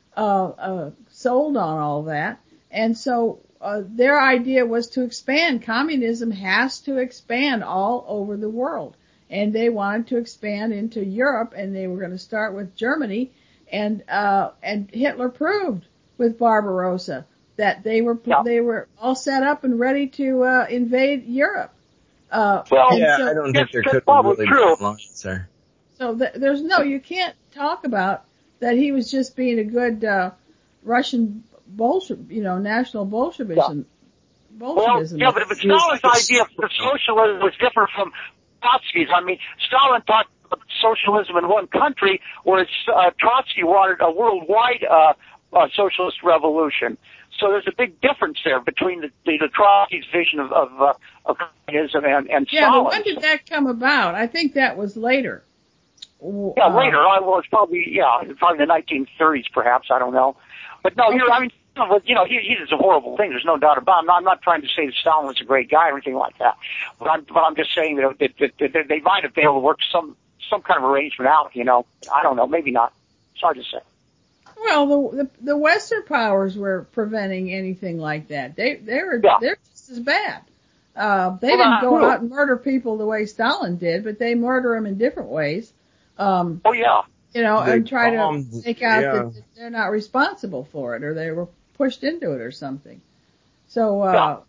sold on all that, and so their idea was to expand. Communism has to expand all over the world. And they wanted to expand into Europe, and they were going to start with Germany, and Hitler proved with Barbarossa that they were all set up and ready to invade Europe. I don't think there could have really been lines there. So you can't talk about that he was just being a good Russian national Bolshevism. But if Stalin's idea for socialism was different from Trotsky's. I mean, Stalin thought of socialism in one country, whereas Trotsky wanted a worldwide socialist revolution. So there's a big difference there between the Trotsky's vision of communism and Stalin. Yeah, but when did that come about? I think that was later. Yeah, later. Well, it's probably the 1930s, perhaps. I don't know. But no, he did some horrible things. There's no doubt about it. I'm not trying to say that Stalin was a great guy or anything like that. But I'm just saying that they might have been able to work some kind of arrangement out. I don't know. Maybe not. It's hard to say. Well, the Western powers were preventing anything like that. They're just as bad. They didn't go out and murder people the way Stalin did, but they murder them in different ways. And try to make out that they're not responsible for it, or they were pushed into it or something. So,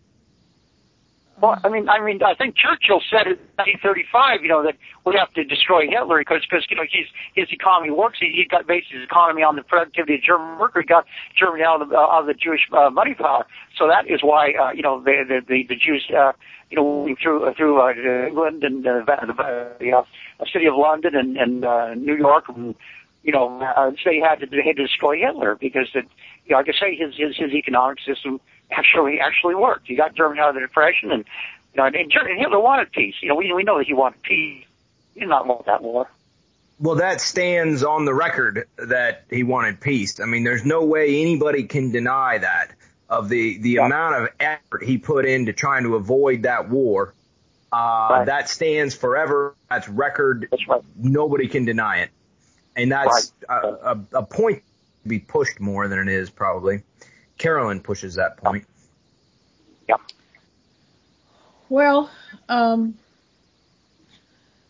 well, I mean, I think Churchill said in 1935, that we have to destroy Hitler because his economy works. He got based his economy on the productivity of German worker. He got Germany out of the Jewish money power. So that is why, the Jews, moving through England and the city of London and New York, and, they had to destroy Hitler because like I say, his economic system actually worked. He got Germany out of the Depression, and Hitler wanted peace. We know that he wanted peace. He did not want that war. Well, that stands on the record that he wanted peace. I mean, there's no way anybody can deny that of the amount of effort he put into trying to avoid that war. That stands forever. That's record. That's right. Nobody can deny it. And that's a point to be pushed more than it is probably. Carolyn pushes that point. Yeah. Well,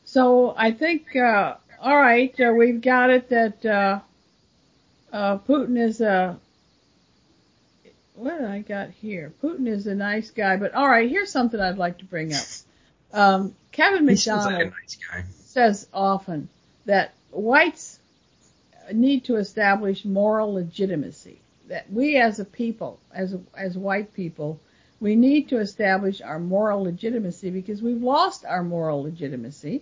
So I think, all right, we've got it that Putin is what did I got here? Putin is a nice guy, but all right, here's something I'd like to bring up. Kevin McDonald says often that whites need to establish moral legitimacy. That we as a people, as white people, we need to establish our moral legitimacy because we've lost our moral legitimacy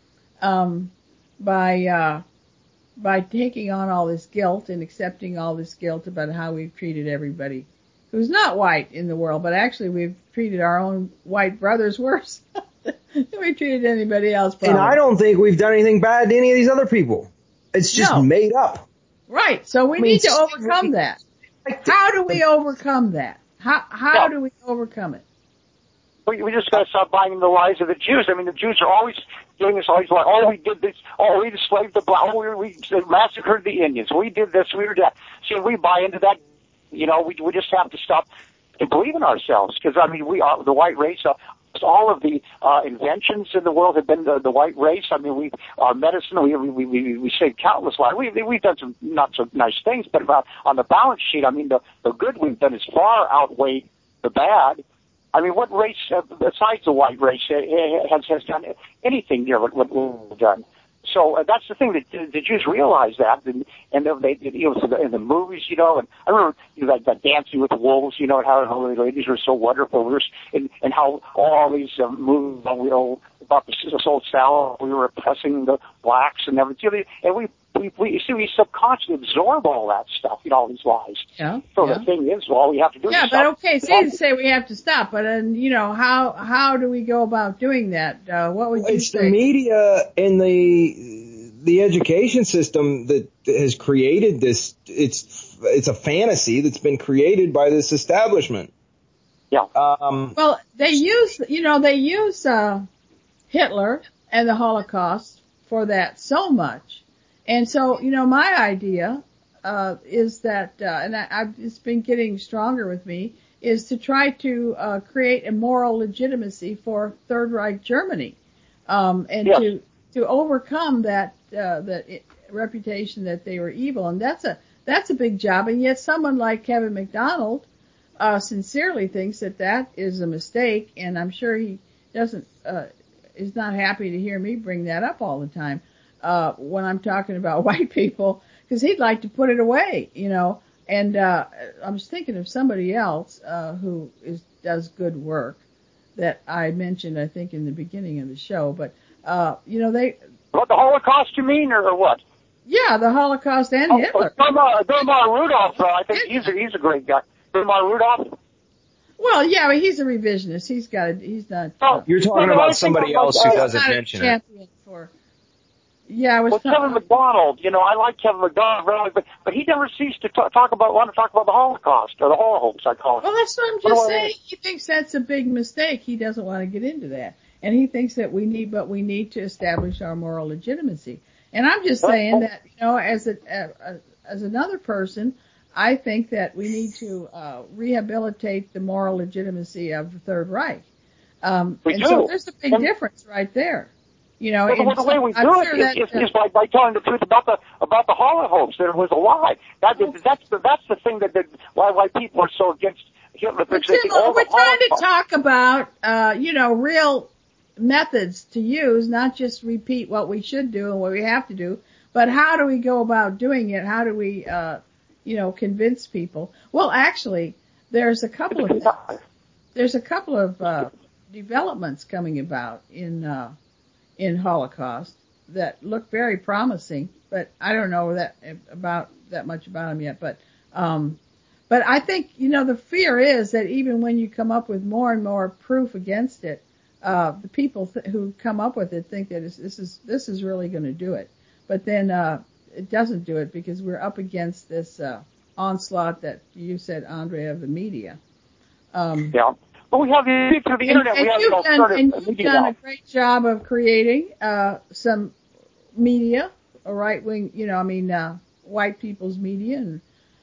by taking on all this guilt and accepting all this guilt about how we've treated everybody who's not white in the world, but actually we've treated our own white brothers worse than we treated anybody else. Probably. And I don't think we've done anything bad to any of these other people. It's just made up. Right. So we need to overcome that. How do we overcome that? How do we overcome it? We just got to stop buying the lies of the Jews. I mean, the Jews are always doing this, always like, oh, we did this, oh, we enslaved the black, oh, we massacred the Indians, we did this, we did that. See, we buy into that. You know, we just have to stop and believe in ourselves because, I mean, we are the white race. All of the inventions in the world have been the white race. I mean, our medicine, we saved countless lives. We've done some not so nice things, but on the balance sheet, I mean, the good we've done is far outweighed the bad. I mean, what race besides the white race has done anything near what we've done? So that's the thing that the Jews realize that, and they in the movies, you know. And I remember that Dancing with the Wolves, you know, and how the ladies were so wonderful, and how all these movies, you know, about the soul salad, we were oppressing the blacks and everything, and we subconsciously absorb all that stuff, you know, all these lies. Yeah. So the thing is, all we have to do is stop. Yeah, but okay, so you say we have to stop, but then, you know, how do we go about doing that? What would you say? It's the media and the education system that has created this. It's a fantasy that's been created by this establishment. Yeah. Well, they use Hitler and the Holocaust for that so much. And so, you know, my idea is that, it's been getting stronger with me, is to try to create a moral legitimacy for Third Reich Germany, and yes. to overcome that reputation that they were evil. And that's a big job. And yet, someone like Kevin McDonald sincerely thinks that is a mistake, and I'm sure he doesn't is not happy to hear me bring that up all the time. When I'm talking about white people, because he'd like to put it away, you know. And I was thinking of somebody else who does good work that I mentioned, I think, in the beginning of the show. But you know, what, the Holocaust, you mean, or what? Yeah, the Holocaust and Hitler. Dilmar Rudolph, I think he's a great guy. Dilmar Rudolph. Well, yeah, but he's a revisionist. He's not. You're talking about somebody else who doesn't mention it. Yeah, Kevin McDonald, you know, I like Kevin McDonald, really, but he never ceased to want to talk about the Holocaust, or the Holocaust, I call it. Well, that's what I'm just saying. He thinks that's a big mistake. He doesn't want to get into that. And he thinks that we need to establish our moral legitimacy. And I'm just saying that, you know, as another person, I think that we need to rehabilitate the moral legitimacy of the Third Reich. So there's a big difference right there. You know, the way we do it is by telling the truth about the Holocaust, that it was a lie. That's the thing why people are so against Hitler. We're trying to talk about you know, real methods to use, not just repeat what we should do and what we have to do, but how do we go about doing it? How do we you know, convince people? Well, actually, there's a couple of developments coming about in Holocaust that look very promising, but I don't know that much about them yet. But I think, you know, the fear is that even when you come up with more and more proof against it, the people who come up with it think that this is really going to do it. But then it doesn't do it because we're up against this onslaught that you said, Andre, of the media. Yeah. Well, we have through the internet. You've done a great job of creating some media, a right wing, you know, I mean, white people's media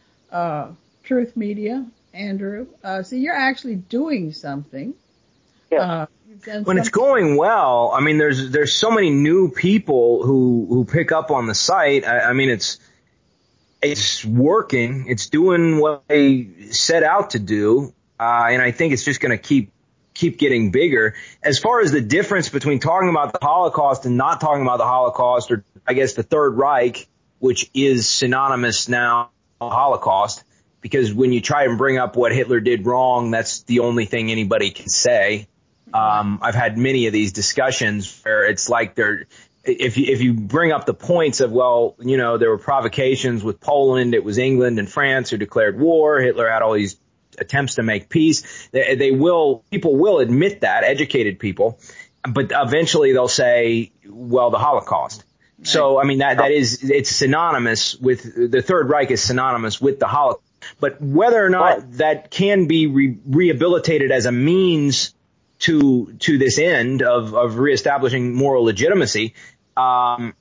and truth media, Andrew. So you're actually doing something. When it's going well, I mean, there's so many new people who pick up on the site. I mean, it's working. It's doing what they set out to do. And I think it's just going to keep getting bigger. As far as the difference between talking about the Holocaust and not talking about the Holocaust, or I guess the Third Reich, which is synonymous now with the Holocaust, because when you try and bring up what Hitler did wrong, that's the only thing anybody can say. I've had many of these discussions where it's like if you bring up the points of, well, you know, there were provocations with Poland, it was England and France who declared war, Hitler had all these attempts to make peace. People will admit that, educated people, but eventually they'll say, well, the Holocaust. Right. So, I mean, it's synonymous with, the Third Reich is synonymous with the Holocaust. But whether or not that can be rehabilitated as a means to this end of reestablishing moral legitimacy, I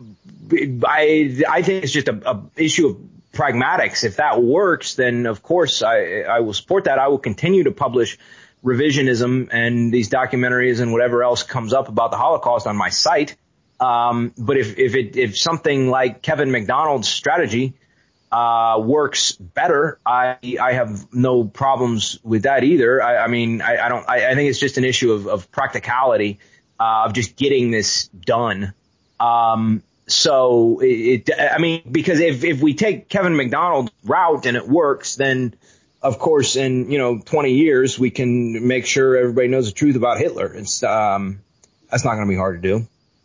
think it's just a issue of pragmatics. If that works, then of course I will support that. I will continue to publish revisionism and these documentaries and whatever else comes up about the Holocaust on my site. But if something like Kevin MacDonald's strategy works better, I have no problems with that either. I think it's just an issue of practicality, of just getting this done. Because if we take Kevin MacDonald's route and it works, then of course in 20 years we can make sure everybody knows the truth about Hitler. It's that's not going to be hard to do.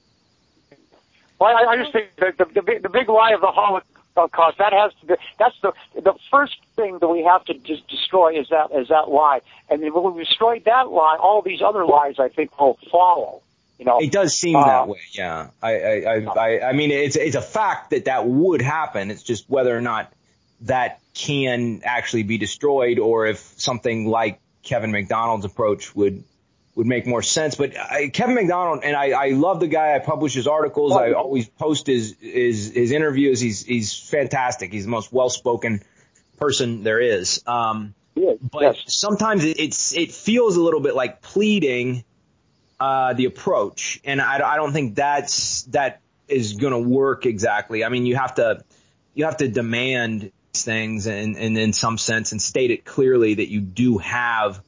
Well, I just think the big lie of the Holocaust, that's the first thing that we have to just destroy is that lie. And then when we destroy that lie, all these other lies I think will follow. It does seem that way, yeah. I mean, it's a fact that would happen. It's just whether or not that can actually be destroyed, or if something like Kevin MacDonald's approach would make more sense. But Kevin MacDonald, and I love the guy. I publish his articles. I always post his interviews. He's fantastic. He's the most well-spoken person there is. Sometimes it feels a little bit like pleading the approach, and I don't think that is going to work exactly. I mean, you have to demand things and in some sense and state it clearly that you do have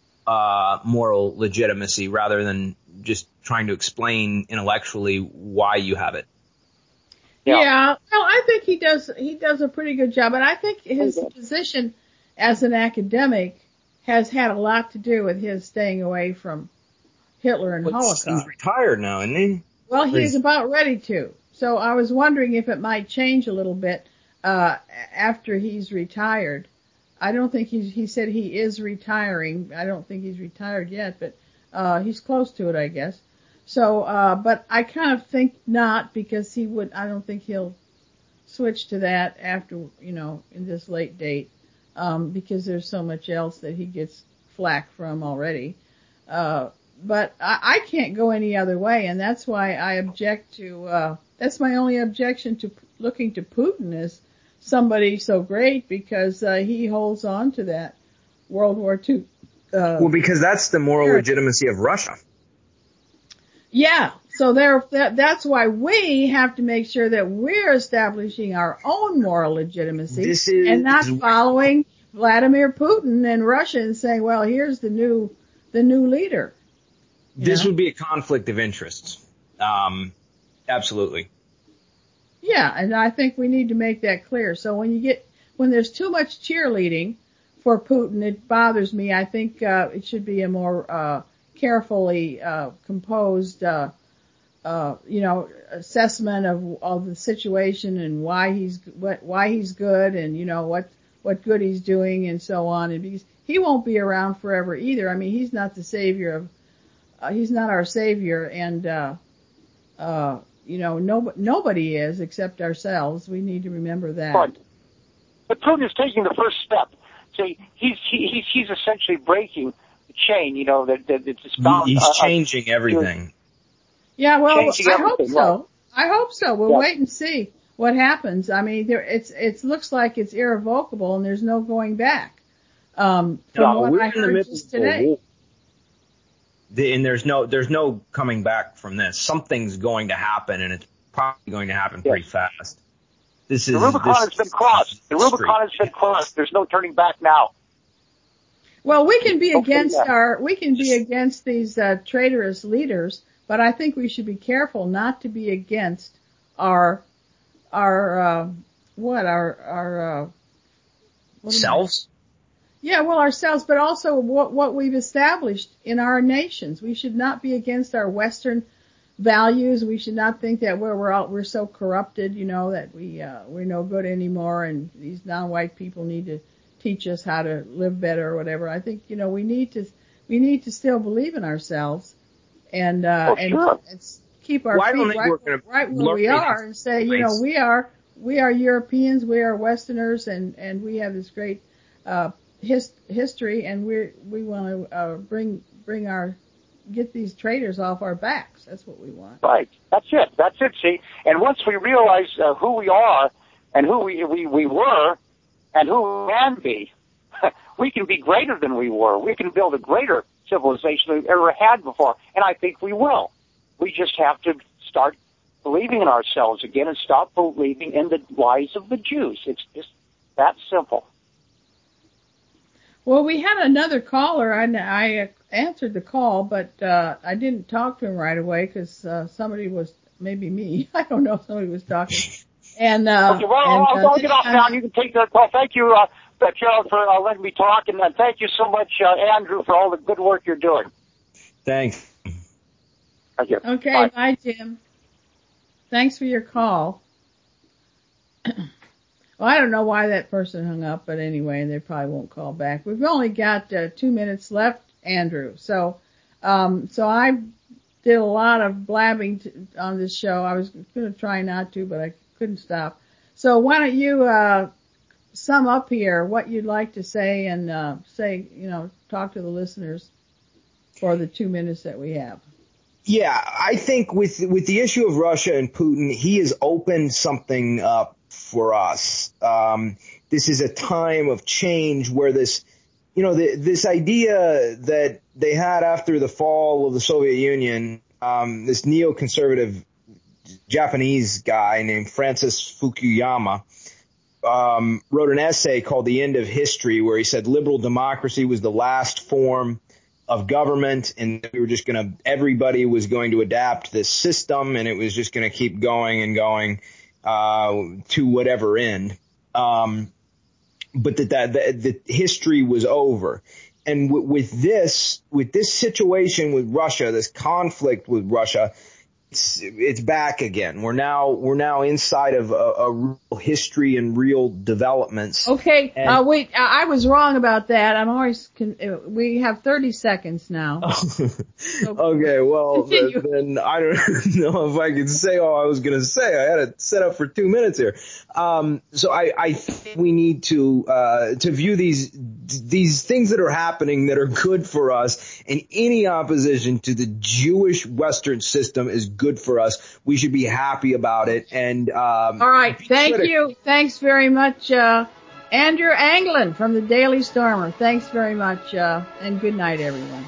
moral legitimacy, rather than just trying to explain intellectually why you have it. Yeah. Well, I think he does a pretty good job, and I think his position as an academic has had a lot to do with his staying away from Hitler and Holocaust. He's retired now, isn't he? Well, he's about ready to. So I was wondering if it might change a little bit after he's retired. I don't think he said he is retiring. I don't think he's retired yet, but he's close to it, I guess. So, but I kind of think not, because I don't think he'll switch to that after, in this late date, because there's so much else that he gets flack from already. But I can't go any other way, and that's why I object to, that's my only objection to looking to Putin as somebody so great, because he holds on to that World War II. Because that's the moral legitimacy of Russia. Yeah, so that's why we have to make sure that we're establishing our own moral legitimacy and not following Vladimir Putin and Russia and saying, well, here's the new leader. This would be a conflict of interests. Absolutely. Yeah, and I think we need to make that clear. So when there's too much cheerleading for Putin, it bothers me. I think it should be a more carefully composed, assessment of the situation and why he's good, and what good he's doing and so on. And because he won't be around forever either. I mean, he's not the savior he's not our savior, and nobody is except ourselves. We need to remember that. But Putin is taking the first step. So he's essentially breaking the chain. That it's bound. He's changing everything. Yeah, well, I hope so. I hope so. We'll wait and see what happens. I mean, it looks like it's irrevocable, and there's no going back. From what I heard just today. And there's no coming back from this. Something's going to happen, and it's probably going to happen pretty fast. The Rubicon has been crossed. The Rubicon has been crossed. There's no turning back now. Well, we can be against these traitorous leaders, but I think we should be careful not to be against our selves. Yeah, well, ourselves, but also what we've established in our nations. We should not be against our Western values. We should not think that we're so corrupted, that we're no good anymore, and these non-white people need to teach us how to live better or whatever. I think we need to still believe in ourselves and keep our feet right where we are, and say, we are Europeans, we are Westerners, and we have this great history, and we want to get these traitors off our backs. That's what we want. Right. That's it. See, and once we realize who we are and who we were and who we can be, we can be greater than we were. We can build a greater civilization than we've ever had before, and I think we will. We just have to start believing in ourselves again and stop believing in the lies of the Jews. It's just that simple. Well, we had another caller, and I answered the call, but I didn't talk to him right away because somebody was, maybe me, I don't know, somebody was talking. And okay, I'll get off now, and you can take that call. Thank you, Carol, for letting me talk, and thank you so much, Andrew, for all the good work you're doing. Thanks. Thank you. Okay, bye, Jim. Thanks for your call. Well, I don't know why that person hung up, but anyway, they probably won't call back. We've only got 2 minutes left, Andrew. So I did a lot of blabbing on this show. I was going to try not to, but I couldn't stop. So why don't you sum up here what you'd like to say and talk to the listeners for the 2 minutes that we have. Yeah, I think with the issue of Russia and Putin, he has opened something up for us. This is a time of change where this idea that they had after the fall of the Soviet Union, this neoconservative Japanese guy named Francis Fukuyama, wrote an essay called The End of History, where he said liberal democracy was the last form of government, and everybody was going to adapt this system, and it was just going to keep going and going to whatever end. But that history was over. And with this situation with Russia, this conflict with Russia, it's back again. We're now inside of a real history and real developments. Okay, wait, I was wrong about that. We have 30 seconds now. Okay, well, then I don't know if I can say all I was going to say. I had it set up for 2 minutes here. So I think we need to view these things that are happening that are good for us, and any opposition to the Jewish Western system is good for us. We should be happy about it. And all right, thank you. Thanks very much, Andrew Anglin from the Daily Stormer. Thanks very much, and good night, everyone.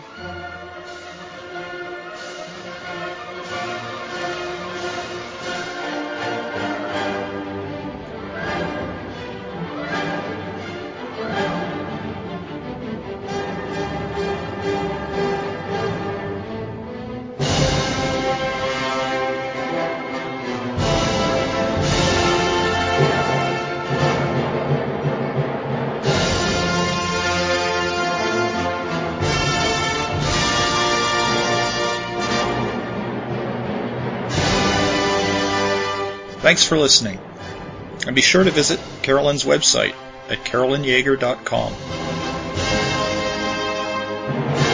Thanks for listening, and be sure to visit Carolyn's website at carolynyager.com.